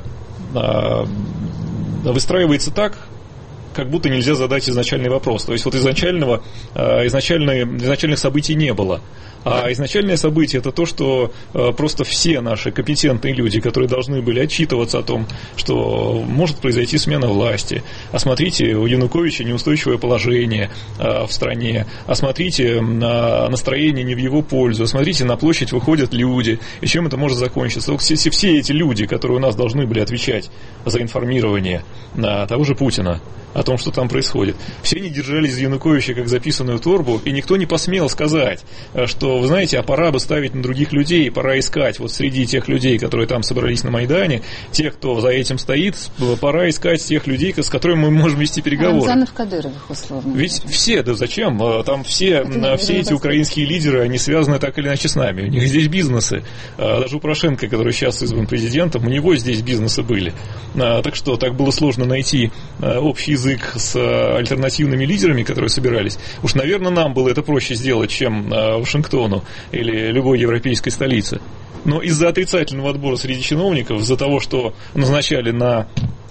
выстраивается так, как будто нельзя задать изначальный вопрос. То есть вот изначального, изначальных событий не было. А изначальное событие – это то, что просто все наши компетентные люди, которые должны были отчитываться о том, что может произойти смена власти. А смотрите, у Януковича неустойчивое положение в стране. А смотрите, настроение не в его пользу. А смотрите, на площадь выходят люди. И чем это может закончиться? Все, все эти люди, которые у нас должны были отвечать за информирование того же Путина о том, что там происходит, все они держались за Януковича как записанную торбу, и никто не посмел сказать, что, вы знаете, а пора бы ставить на других людей, пора искать вот среди тех людей, которые там собрались на Майдане, тех, кто за этим стоит, пора искать тех людей, с которыми мы можем вести переговоры. Рамзанов, Кадыровых, условно. Ведь все, да зачем? Там все, все эти украинские лидеры, они связаны так или иначе с нами. У них здесь бизнесы. Даже у Порошенко, который сейчас избран президентом, у него здесь бизнесы были. Так что, так было сложно найти общий язык с альтернативными лидерами, которые собирались. Уж, наверное, нам было это проще сделать, чем Вашингтону или любой европейской столице. Но из-за отрицательного отбора среди чиновников, из-за того, что назначали на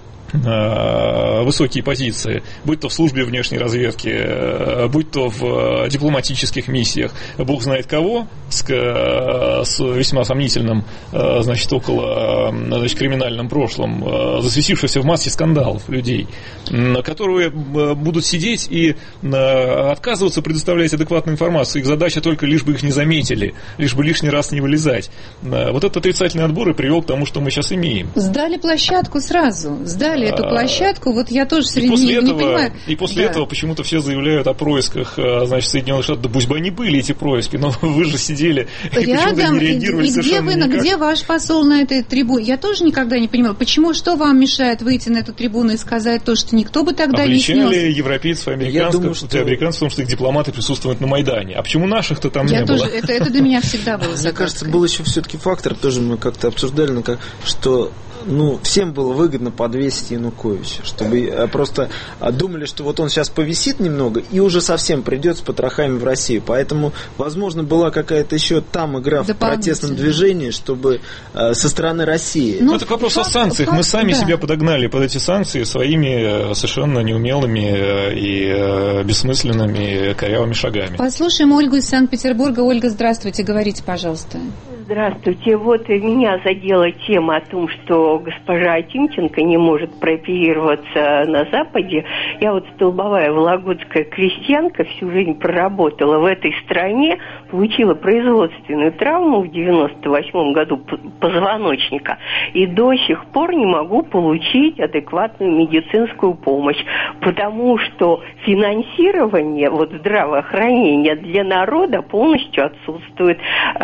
высокие позиции, будь то в службе внешней разведки, будь то в дипломатических миссиях, бог знает кого, с, с весьма сомнительным, значит, около, значит, криминальным прошлым, засветившихся в массе скандалов людей, которые будут сидеть и отказываться предоставлять адекватную информацию. Их задача только лишь бы их не заметили, лишь бы лишний раз не вылезать. Вот этот отрицательный отбор и привел к тому, что мы сейчас имеем. Сдали площадку сразу, сдали эту площадку, вот я тоже среди них не понимаю. И после да. этого почему-то все заявляют о происках, значит, Соединенных Штатов. Да пусть бы они были, эти происки, но вы же сидели и почему-то не реагировали и, и совершенно где вы, никак. Где ваш посол на этой трибуне? Я тоже никогда не понимала, почему, что вам мешает выйти на эту трибуну и сказать то, что никто бы тогда Обличали не снес? европейцев и американцев, думаю, что... американцев, потому что их дипломаты присутствуют на Майдане. А почему наших-то там я не тоже, было? Это, это для меня всегда было загадкой. Мне кажется, был еще все-таки фактор, тоже мы как-то обсуждали, что ну, всем было выгодно подвесить Януковича, чтобы просто думали, что вот он сейчас повисит немного и уже совсем придет с потрохами в Россию. Поэтому, возможно, была какая-то еще там игра в протестном движении, чтобы э, со стороны России. Ну, это вопрос факт, о санкциях. Факт, Мы сами да. себя подогнали под эти санкции своими совершенно неумелыми и бессмысленными корявыми шагами. Послушаем Ольгу из Санкт-Петербурга. Ольга, здравствуйте, говорите, пожалуйста. Здравствуйте. Вот меня задела тема о том, что госпожа Тимченко не может прооперироваться на Западе. Я вот столбовая вологодская крестьянка, всю жизнь проработала в этой стране, получила производственную травму в девяносто восьмом году позвоночника и до сих пор не могу получить адекватную медицинскую помощь, потому что финансирование вот, здравоохранения для народа полностью отсутствует.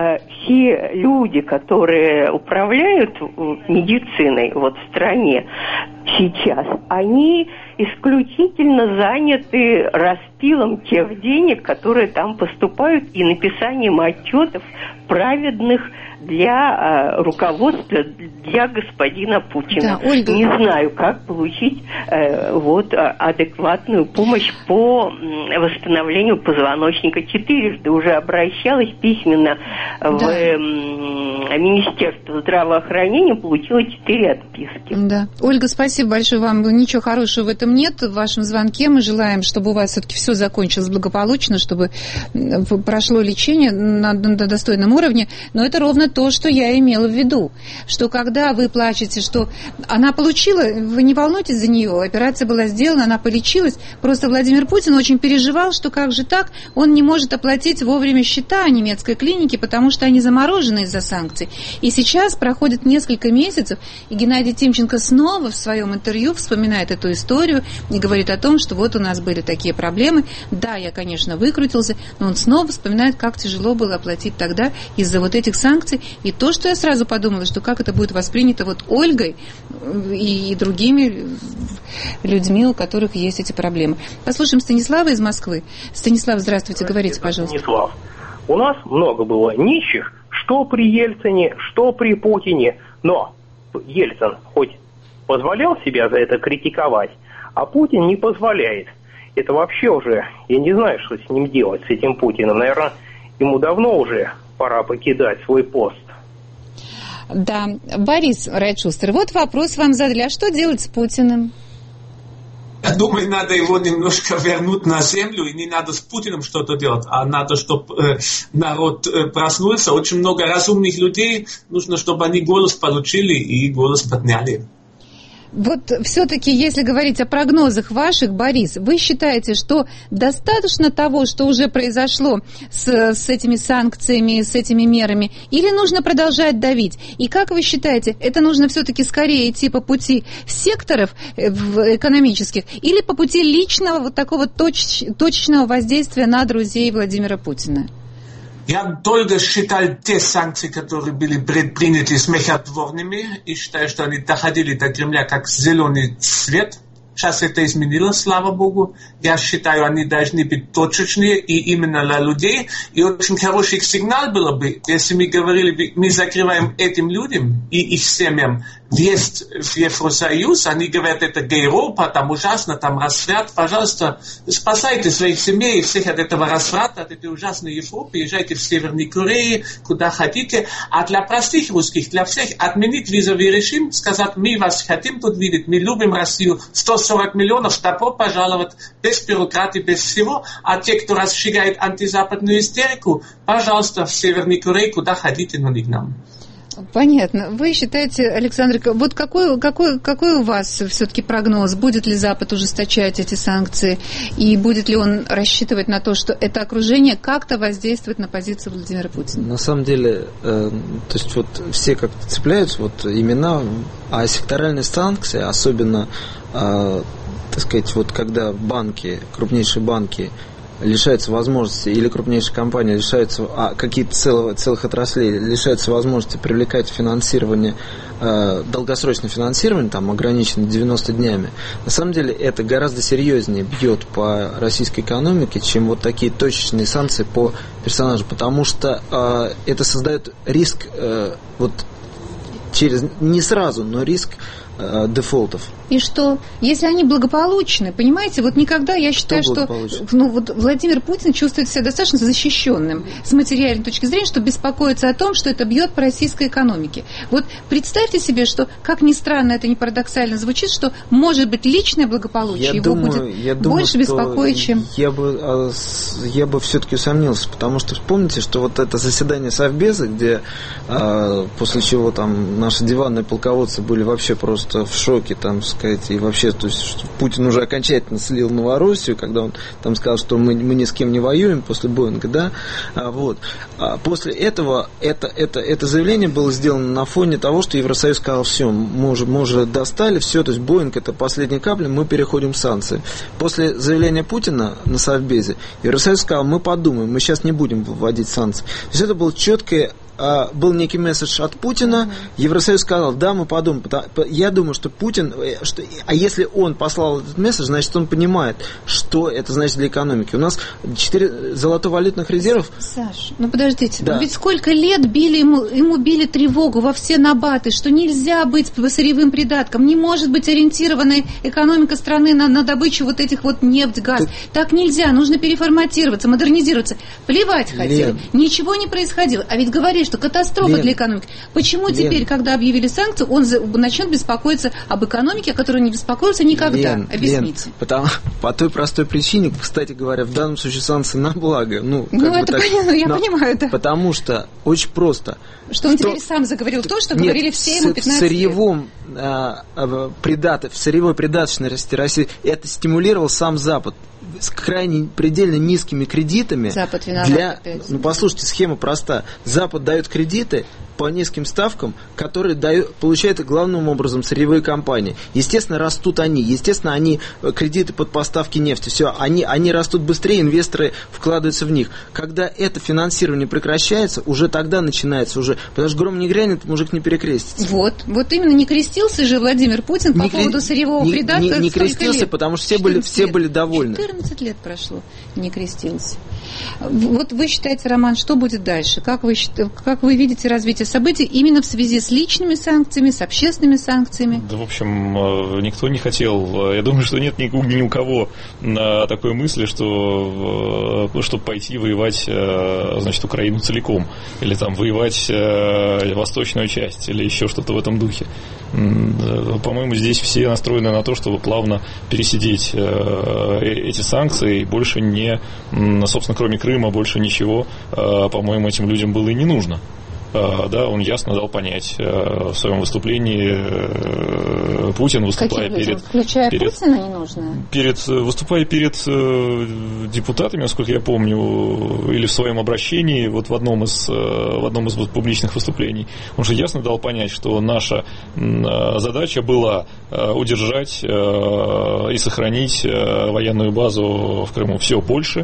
Все люди, которые управляют медициной вот, в стране сейчас, они исключительно заняты распилом тех денег, которые там поступают, и написанием отчетов праведных для э, руководства, для господина Путина. Да, Ольга... Не знаю, как получить э, вот, адекватную помощь по восстановлению позвоночника. Четырежды уже обращалась письменно да. в э, Министерство здравоохранения, получила четыре отписки. Да. Ольга, спасибо большое вам. Ничего хорошего в этом нет. В вашем звонке мы желаем, чтобы у вас все-таки все закончилось благополучно, чтобы прошло лечение на, на достойном уровне. Но это ровно то, что я имела в виду, что когда вы плачете, что она получила, вы не волнуйтесь за нее, операция была сделана, она полечилась, просто Владимир Путин очень переживал, что как же так, он не может оплатить вовремя счета немецкой клиники, потому что они заморожены из-за санкций. И сейчас проходит несколько месяцев, и Геннадий Тимченко снова в своем интервью вспоминает эту историю и говорит о том, что вот у нас были такие проблемы, да, я, конечно, выкрутился, но он снова вспоминает, как тяжело было оплатить тогда из-за вот этих санкций. И то, что я сразу подумала, что как это будет воспринято вот Ольгой и другими людьми, у которых есть эти проблемы. Послушаем Станислава из Москвы. Станислав, здравствуйте, говорите, пожалуйста. Станислав, у нас много было нищих, что при Ельцине, что при Путине, но Ельцин хоть позволял себя за это критиковать, а Путин не позволяет. Это вообще уже, я не знаю, что с ним делать, с этим Путиным. Наверное, ему давно уже пора покидать свой пост. Да, Борис Райчустер, вот вопрос вам задали. А что делать с Путиным? Я думаю, надо его немножко вернуть на землю, и не надо с Путиным что-то делать, а надо, чтобы э, народ э, проснулся. Очень много разумных людей, нужно, чтобы они голос получили и голос подняли. Вот все-таки, если говорить о прогнозах ваших, Борис, вы считаете, что достаточно того, что уже произошло с, с этими санкциями, с этими мерами, или нужно продолжать давить? И как вы считаете, это нужно все-таки скорее идти по пути секторов экономических или по пути личного вот такого точ, точечного воздействия на друзей Владимира Путина? Я долго считал те санкции, которые были предприняты, смехотворными, и считаю, что они доходили до Кремля как зеленый цвет. Сейчас это изменилось, слава Богу. Я считаю, они должны быть точечные и именно для людей. И очень хороший сигнал было бы, если мы говорили, мы закрываем этим людям и их семьям въезд в Евросоюз. Они говорят, это Европа, там ужасно, там разврат. Пожалуйста, спасайте своих семей всех от этого разврата, от этой ужасной Европы. Езжайте в Северную Корею, куда хотите. А для простых русских, для всех, отменить визовый режим, сказать, мы вас хотим тут видеть, мы любим Россию, сто сорок миллионов, добро пожаловать, без бюрократии, без всего. А те, кто разжигает антизападную истерику, пожалуйста, в Северную Корею, куда хотите, но не к нам. Понятно. Вы считаете, Александр, вот какой, какой, какой у вас все-таки прогноз? Будет ли Запад ужесточать эти санкции? И будет ли он рассчитывать на то, что это окружение как-то воздействует на позицию Владимира Путина? На самом деле, э, то есть вот все как-то цепляются вот имена, а секторальные санкции, особенно, э, так сказать, вот когда банки, крупнейшие банки лишаются возможности, или крупнейшие компании лишаются, а какие-то целых, целых отраслей лишаются возможности привлекать финансирование, э, долгосрочное финансирование, там ограничено девяносто днями, на самом деле это гораздо серьезнее бьет по российской экономике, чем вот такие точечные санкции по персонажу, потому что э, это создает риск э, вот через, не сразу, но риск э, дефолтов. И что? Если они благополучны, понимаете, вот никогда, я считаю, что, что ну, вот Владимир Путин чувствует себя достаточно защищенным с материальной точки зрения, чтобы беспокоиться о том, что это бьет по российской экономике. Вот представьте себе, что, как ни странно, это не парадоксально звучит, что может быть личное благополучие я его думаю, будет я больше думаю, беспокоить, чем... Я бы, я бы все-таки усомнился, потому что вспомните, что вот это заседание Совбеза, где после чего там наши диванные полководцы были вообще просто просто в шоке, там сказать, и вообще, то есть, что Путин уже окончательно слил Новороссию, когда он там сказал, что мы, мы ни с кем не воюем после Боинга, да, а, вот. А после этого это, это, это заявление было сделано на фоне того, что Евросоюз сказал, все, мы уже, мы уже достали, все, то есть Боинг это последняя капля, мы переходим к санкциям. После заявления Путина на Совбезе Евросоюз сказал, мы подумаем, мы сейчас не будем вводить санкции. То есть это было четкое, был некий месседж от Путина, Евросоюз сказал, да, мы подумаем. Я думаю, что Путин, что, а если он послал этот месседж, значит, он понимает, что это значит для экономики. У нас четыре золотовалютных резервов. Саш, ну подождите, да. ну ведь сколько лет били ему, ему били тревогу во все набаты, что нельзя быть сырьевым придатком, не может быть ориентированной экономика страны на, на добычу вот этих вот нефть, газ. Ты... Так нельзя, нужно переформатироваться, модернизироваться. Плевать хотели, Лен. Ничего не происходило. А ведь говорили, что катастрофа Лен. Для экономики. Почему Лен. Теперь, когда объявили санкции, он начнет беспокоиться об экономике, о которой не беспокоился никогда? Лен, Объясните. Лен, потому, по той простой причине, кстати говоря, в данном случае санкции на благо. Ну, ну это так, понятно, я но, понимаю, да. Потому что очень просто. Что он что, теперь сам заговорил то, что нет, говорили все ему пятнадцать в сырьевом, лет. А, придат, в сырьевой придаточности России это стимулировал сам Запад с крайне предельно низкими кредитами. Запад виноват для, опять. Ну, послушайте, схема проста. Запад дает кредиты по низким ставкам, которые дают, получают главным образом сырьевые компании. Естественно, растут они. Естественно, они кредиты под поставки нефти. Все, они, они растут быстрее, инвесторы вкладываются в них. Когда это финансирование прекращается, уже тогда начинается уже. Потому что гром не грянет, мужик не перекрестится. Вот. Вот именно не крестился же Владимир Путин по не поводу кре... сырьевого не, придатка. Не, не крестился, лет? потому что все были, все были довольны. четырнадцать лет прошло, не крестился. Вот вы считаете, Роман, что будет дальше? Как вы, как вы видите развитие событий именно в связи с личными санкциями, с общественными санкциями? Да, в общем, никто не хотел. Я думаю, что нет ни, ни у кого на такой мысли, что чтобы пойти воевать, значит, Украину целиком, или там воевать восточную часть, или еще что-то в этом духе. По-моему, здесь все настроены на то, чтобы плавно пересидеть эти санкции, и больше не, собственно, кроме Крыма, больше ничего, по-моему, этим людям было и не нужно. Да, он ясно дал понять в своем выступлении, Путин, выступая перед, включая перед, Путина, не нужно? перед выступая перед депутатами, насколько я помню, или в своем обращении, вот в одном из в одном из публичных выступлений, он же ясно дал понять, что наша задача была удержать и сохранить военную базу в Крыму. Все, больше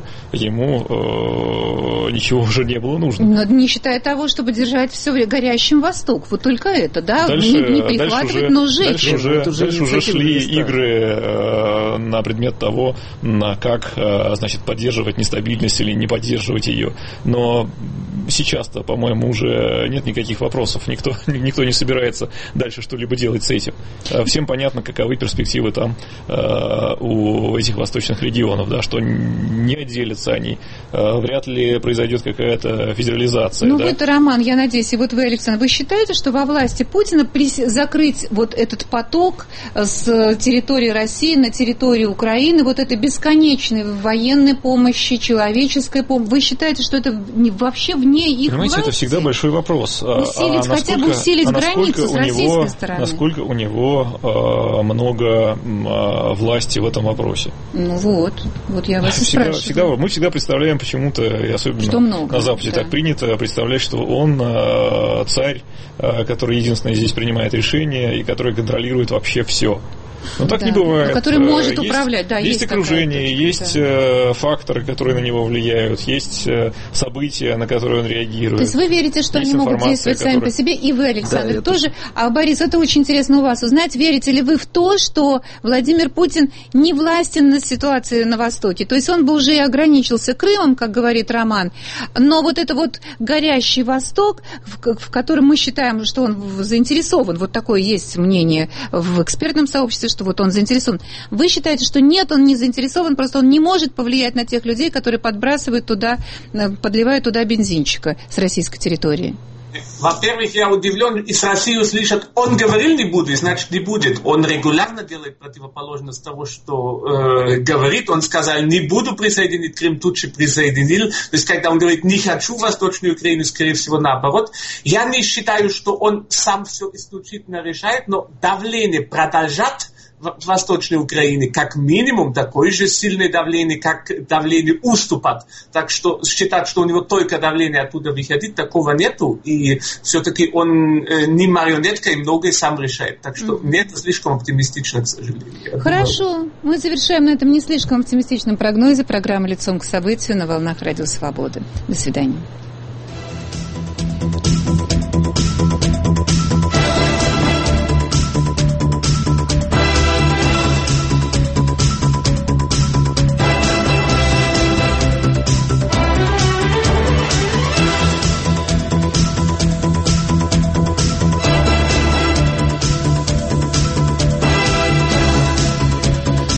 ему ничего уже не было нужно. Но не считая того, чтобы держать все горящим Восток. Вот только это, да? Дальше, не, не перехватывать, но сжечь. Дальше уже, дальше уже шли игры э, на предмет того, на как, э, значит, поддерживать нестабильность или не поддерживать ее. Но сейчас-то, по-моему, уже нет никаких вопросов. Никто, никто не собирается дальше что-либо делать с этим. Всем понятно, каковы перспективы там э, у этих восточных регионов, да, что не отделятся они. Э, вряд ли произойдет какая-то федерализация. Ну, да? вот, Роман, я надеюсь, и вот вы, Александр, вы считаете, что во власти Путина закрыть вот этот поток с территории России на территорию Украины, вот этой бесконечной военной помощи, человеческой помощи, вы считаете, что это вообще вне их Понимаете, власти? Это всегда большой вопрос. Усилить, а хотя бы усилить а границу с российской него, стороны. Насколько у него а, много а, власти в этом вопросе? Ну вот, вот я вас и всегда, спрашиваю. Всегда, мы всегда представляем почему-то, и особенно что много, на Западе да. так принято представлять, что он а, царь, а, который единственный здесь принимает решения и который контролирует вообще все. Но так да. не бывает. Который может есть, управлять, да, есть, есть окружение, такая, есть да. факторы, которые на него влияют, есть события, на которые он реагирует. То есть вы верите, что они могут действовать которая... сами по себе, и вы, Александр, да, тоже. А, Борис, это очень интересно у вас узнать, верите ли вы в то, что Владимир Путин не властен на ситуации на Востоке? То есть он бы уже и ограничился Крымом, как говорит Роман, но вот это вот горящий Восток, в, в котором мы считаем, что он заинтересован, вот такое есть мнение в экспертном сообществе, что вот он заинтересован. Вы считаете, что нет, он не заинтересован, просто он не может повлиять на тех людей, которые подбрасывают туда, подливают туда бензинчика с российской территории? Во-первых, я удивлен, из России услышат, он говорил не будет, значит не будет. Он регулярно делает противоположность того, что э, говорит. Он сказал, не буду присоединить Крым, тут же присоединил. То есть, когда он говорит, не хочу Восточную Украину, скорее всего, наоборот. Я не считаю, что он сам все исключительно решает, но давление продолжать в Восточной Украине как минимум такое же сильное давление, как давление уступать. Так что считать, что у него только давление оттуда выходит, такого нету. И все-таки он э, не марионетка и многое сам решает. Так что mm-hmm. нет, слишком оптимистично, к сожалению. Хорошо. Мы завершаем на этом не слишком оптимистичном прогнозе программы «Лицом к событию» на волнах Радио Свободы. До свидания.